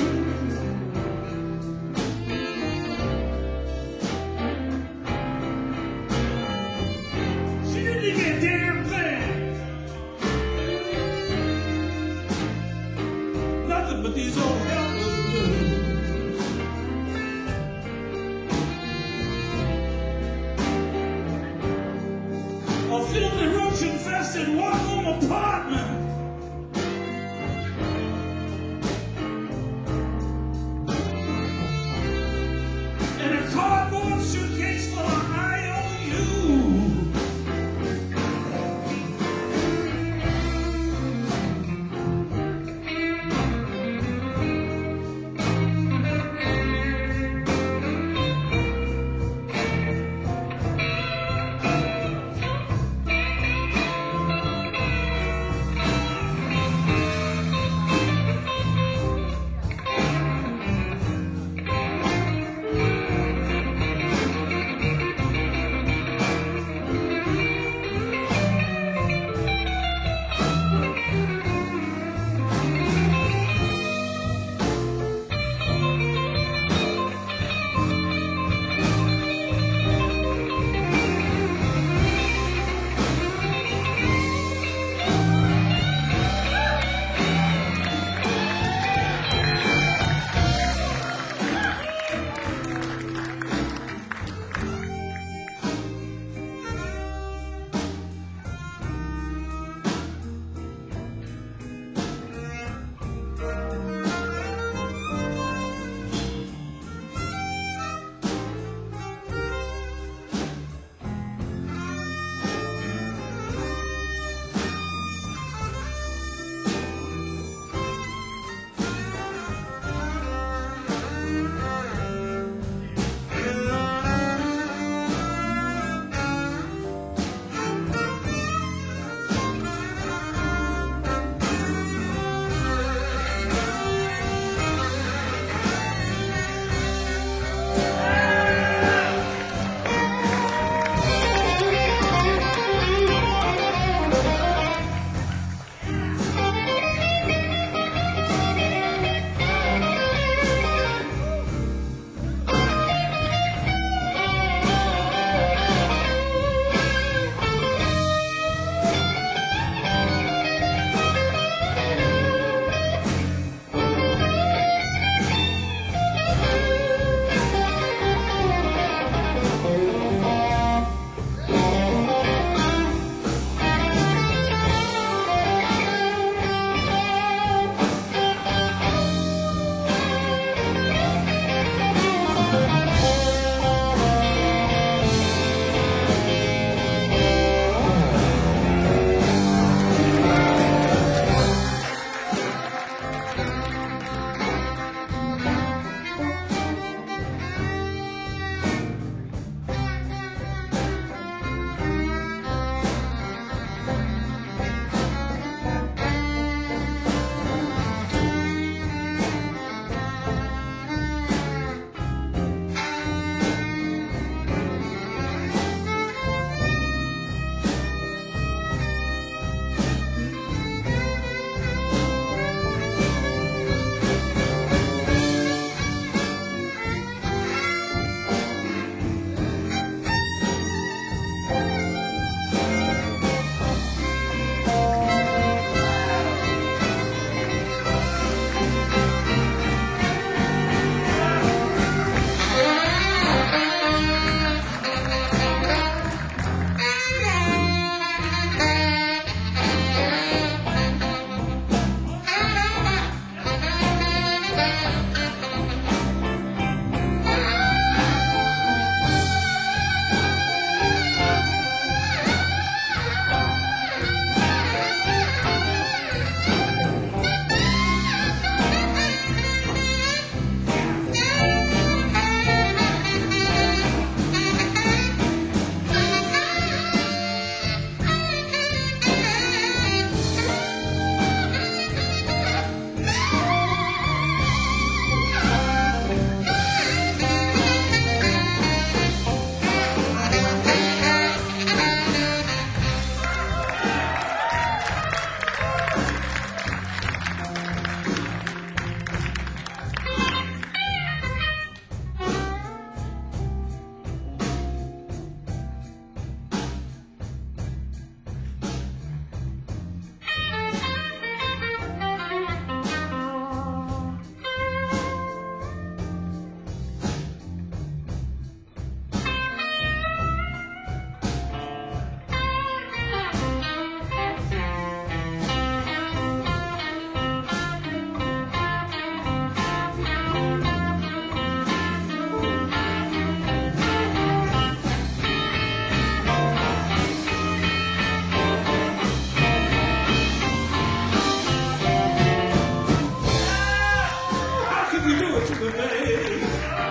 sugar, babe.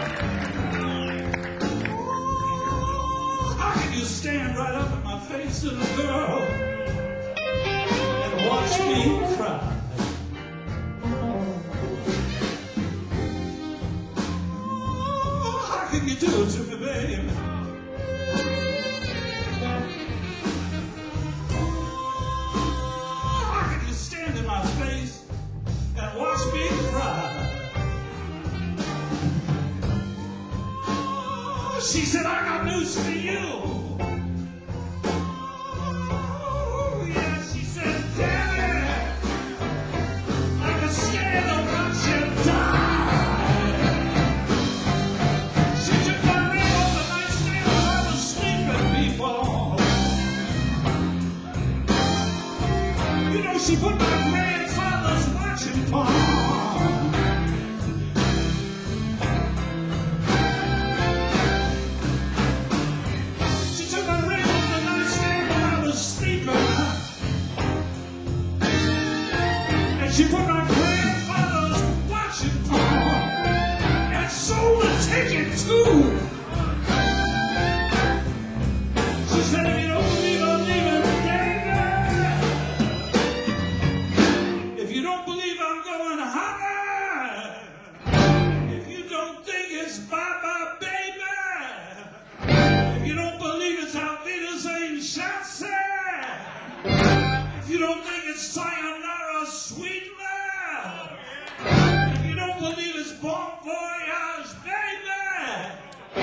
How can you stand right up in my face, little girl, and watch me cry? How can you do it to me, babe? How can you stand in my face and watch me cry? She said, I got news for you. Oh, yeah, she said, Daddy, I can stand and watch you die. She took my ring off the nightstand while I was sleeping, people. You know, she put my grandfather's watching porn. She put my grandfather's watching porn and sold a ticket too. She said, if you don't believe I'm leaving, baby, if you don't believe I'm going higher, if you don't think it's bye-bye, baby, if you don't believe it's Alvida's ain't Shotzi, if you don't think it's sayonara, sweet love, if you don't believe it's bon voyage, baby,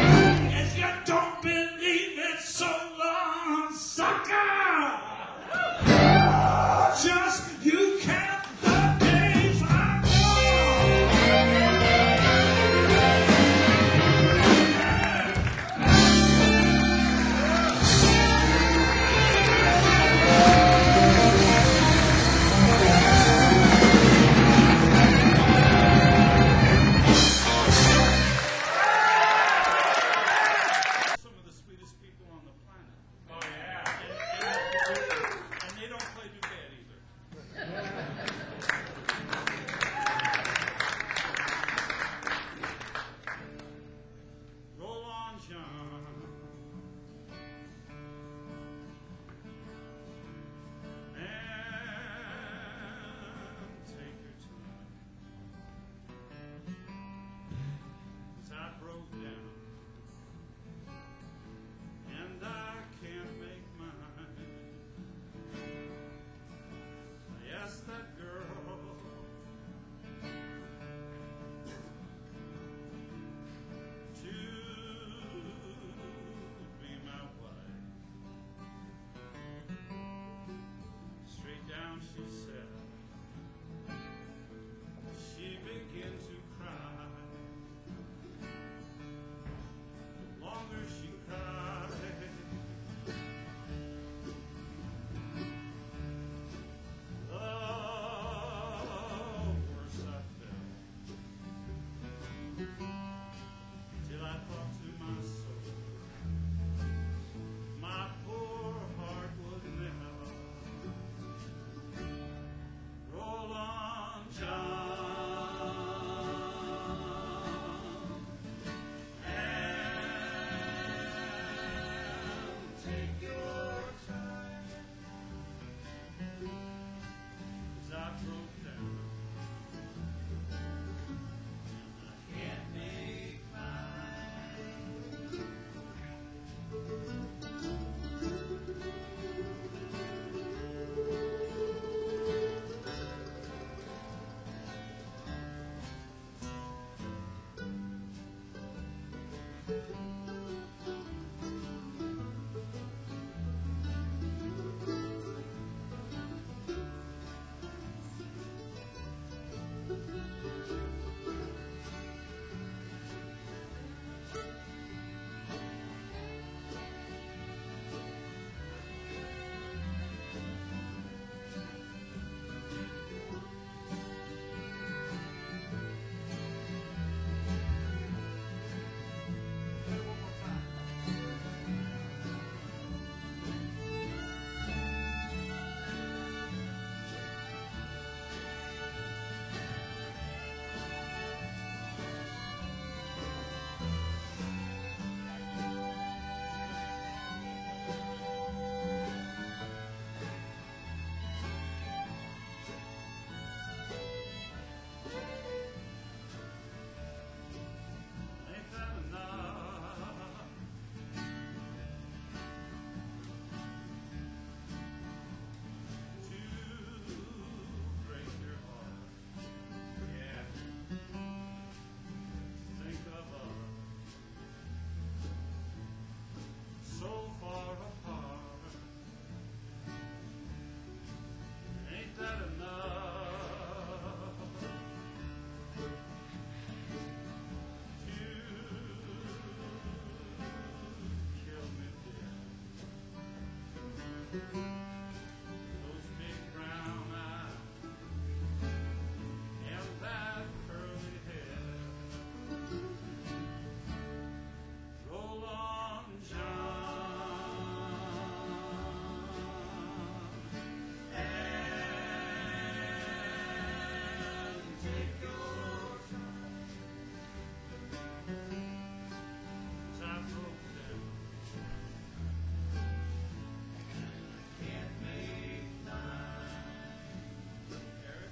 those big brown eyes, and that curly hair. Roll on, John, and take your time. As I broke down, can't make time. Eric?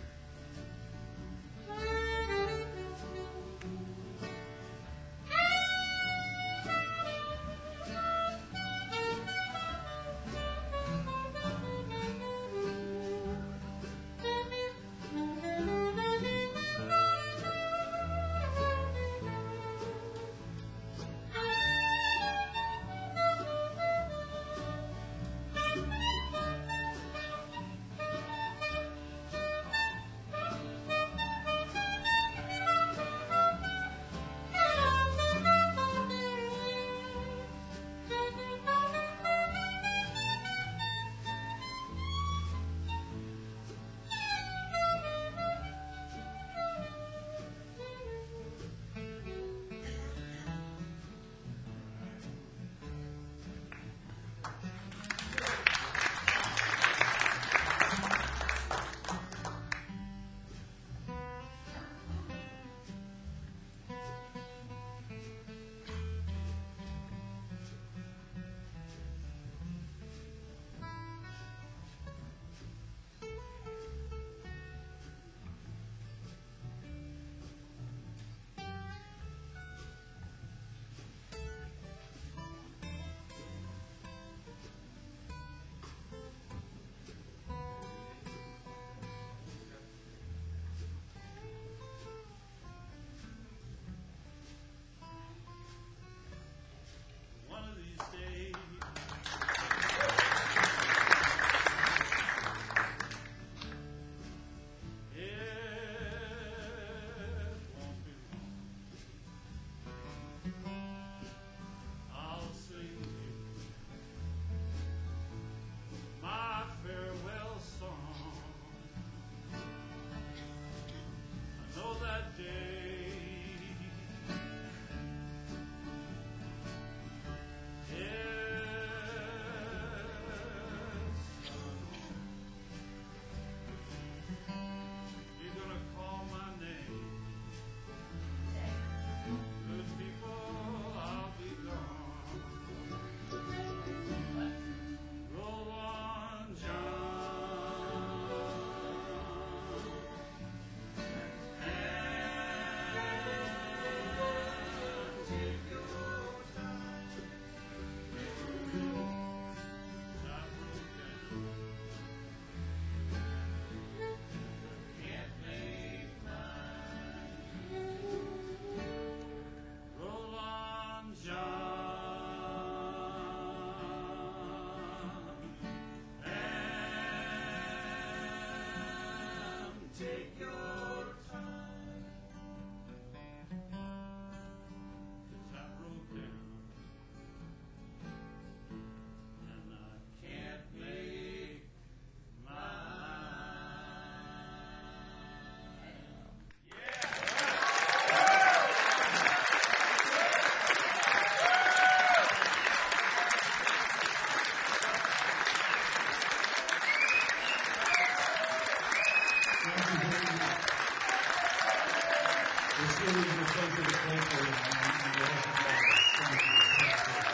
One of these days, it won't be long. I'll sing you my farewell song. I know that day. You're gonna call my name. Good people, I'll be gone. Roll on, John, and take your time. I broke down. Can't make mine. Roll on, John, and take your time. 'Cause I broke down, and I can't make It's really a pleasure to play for you.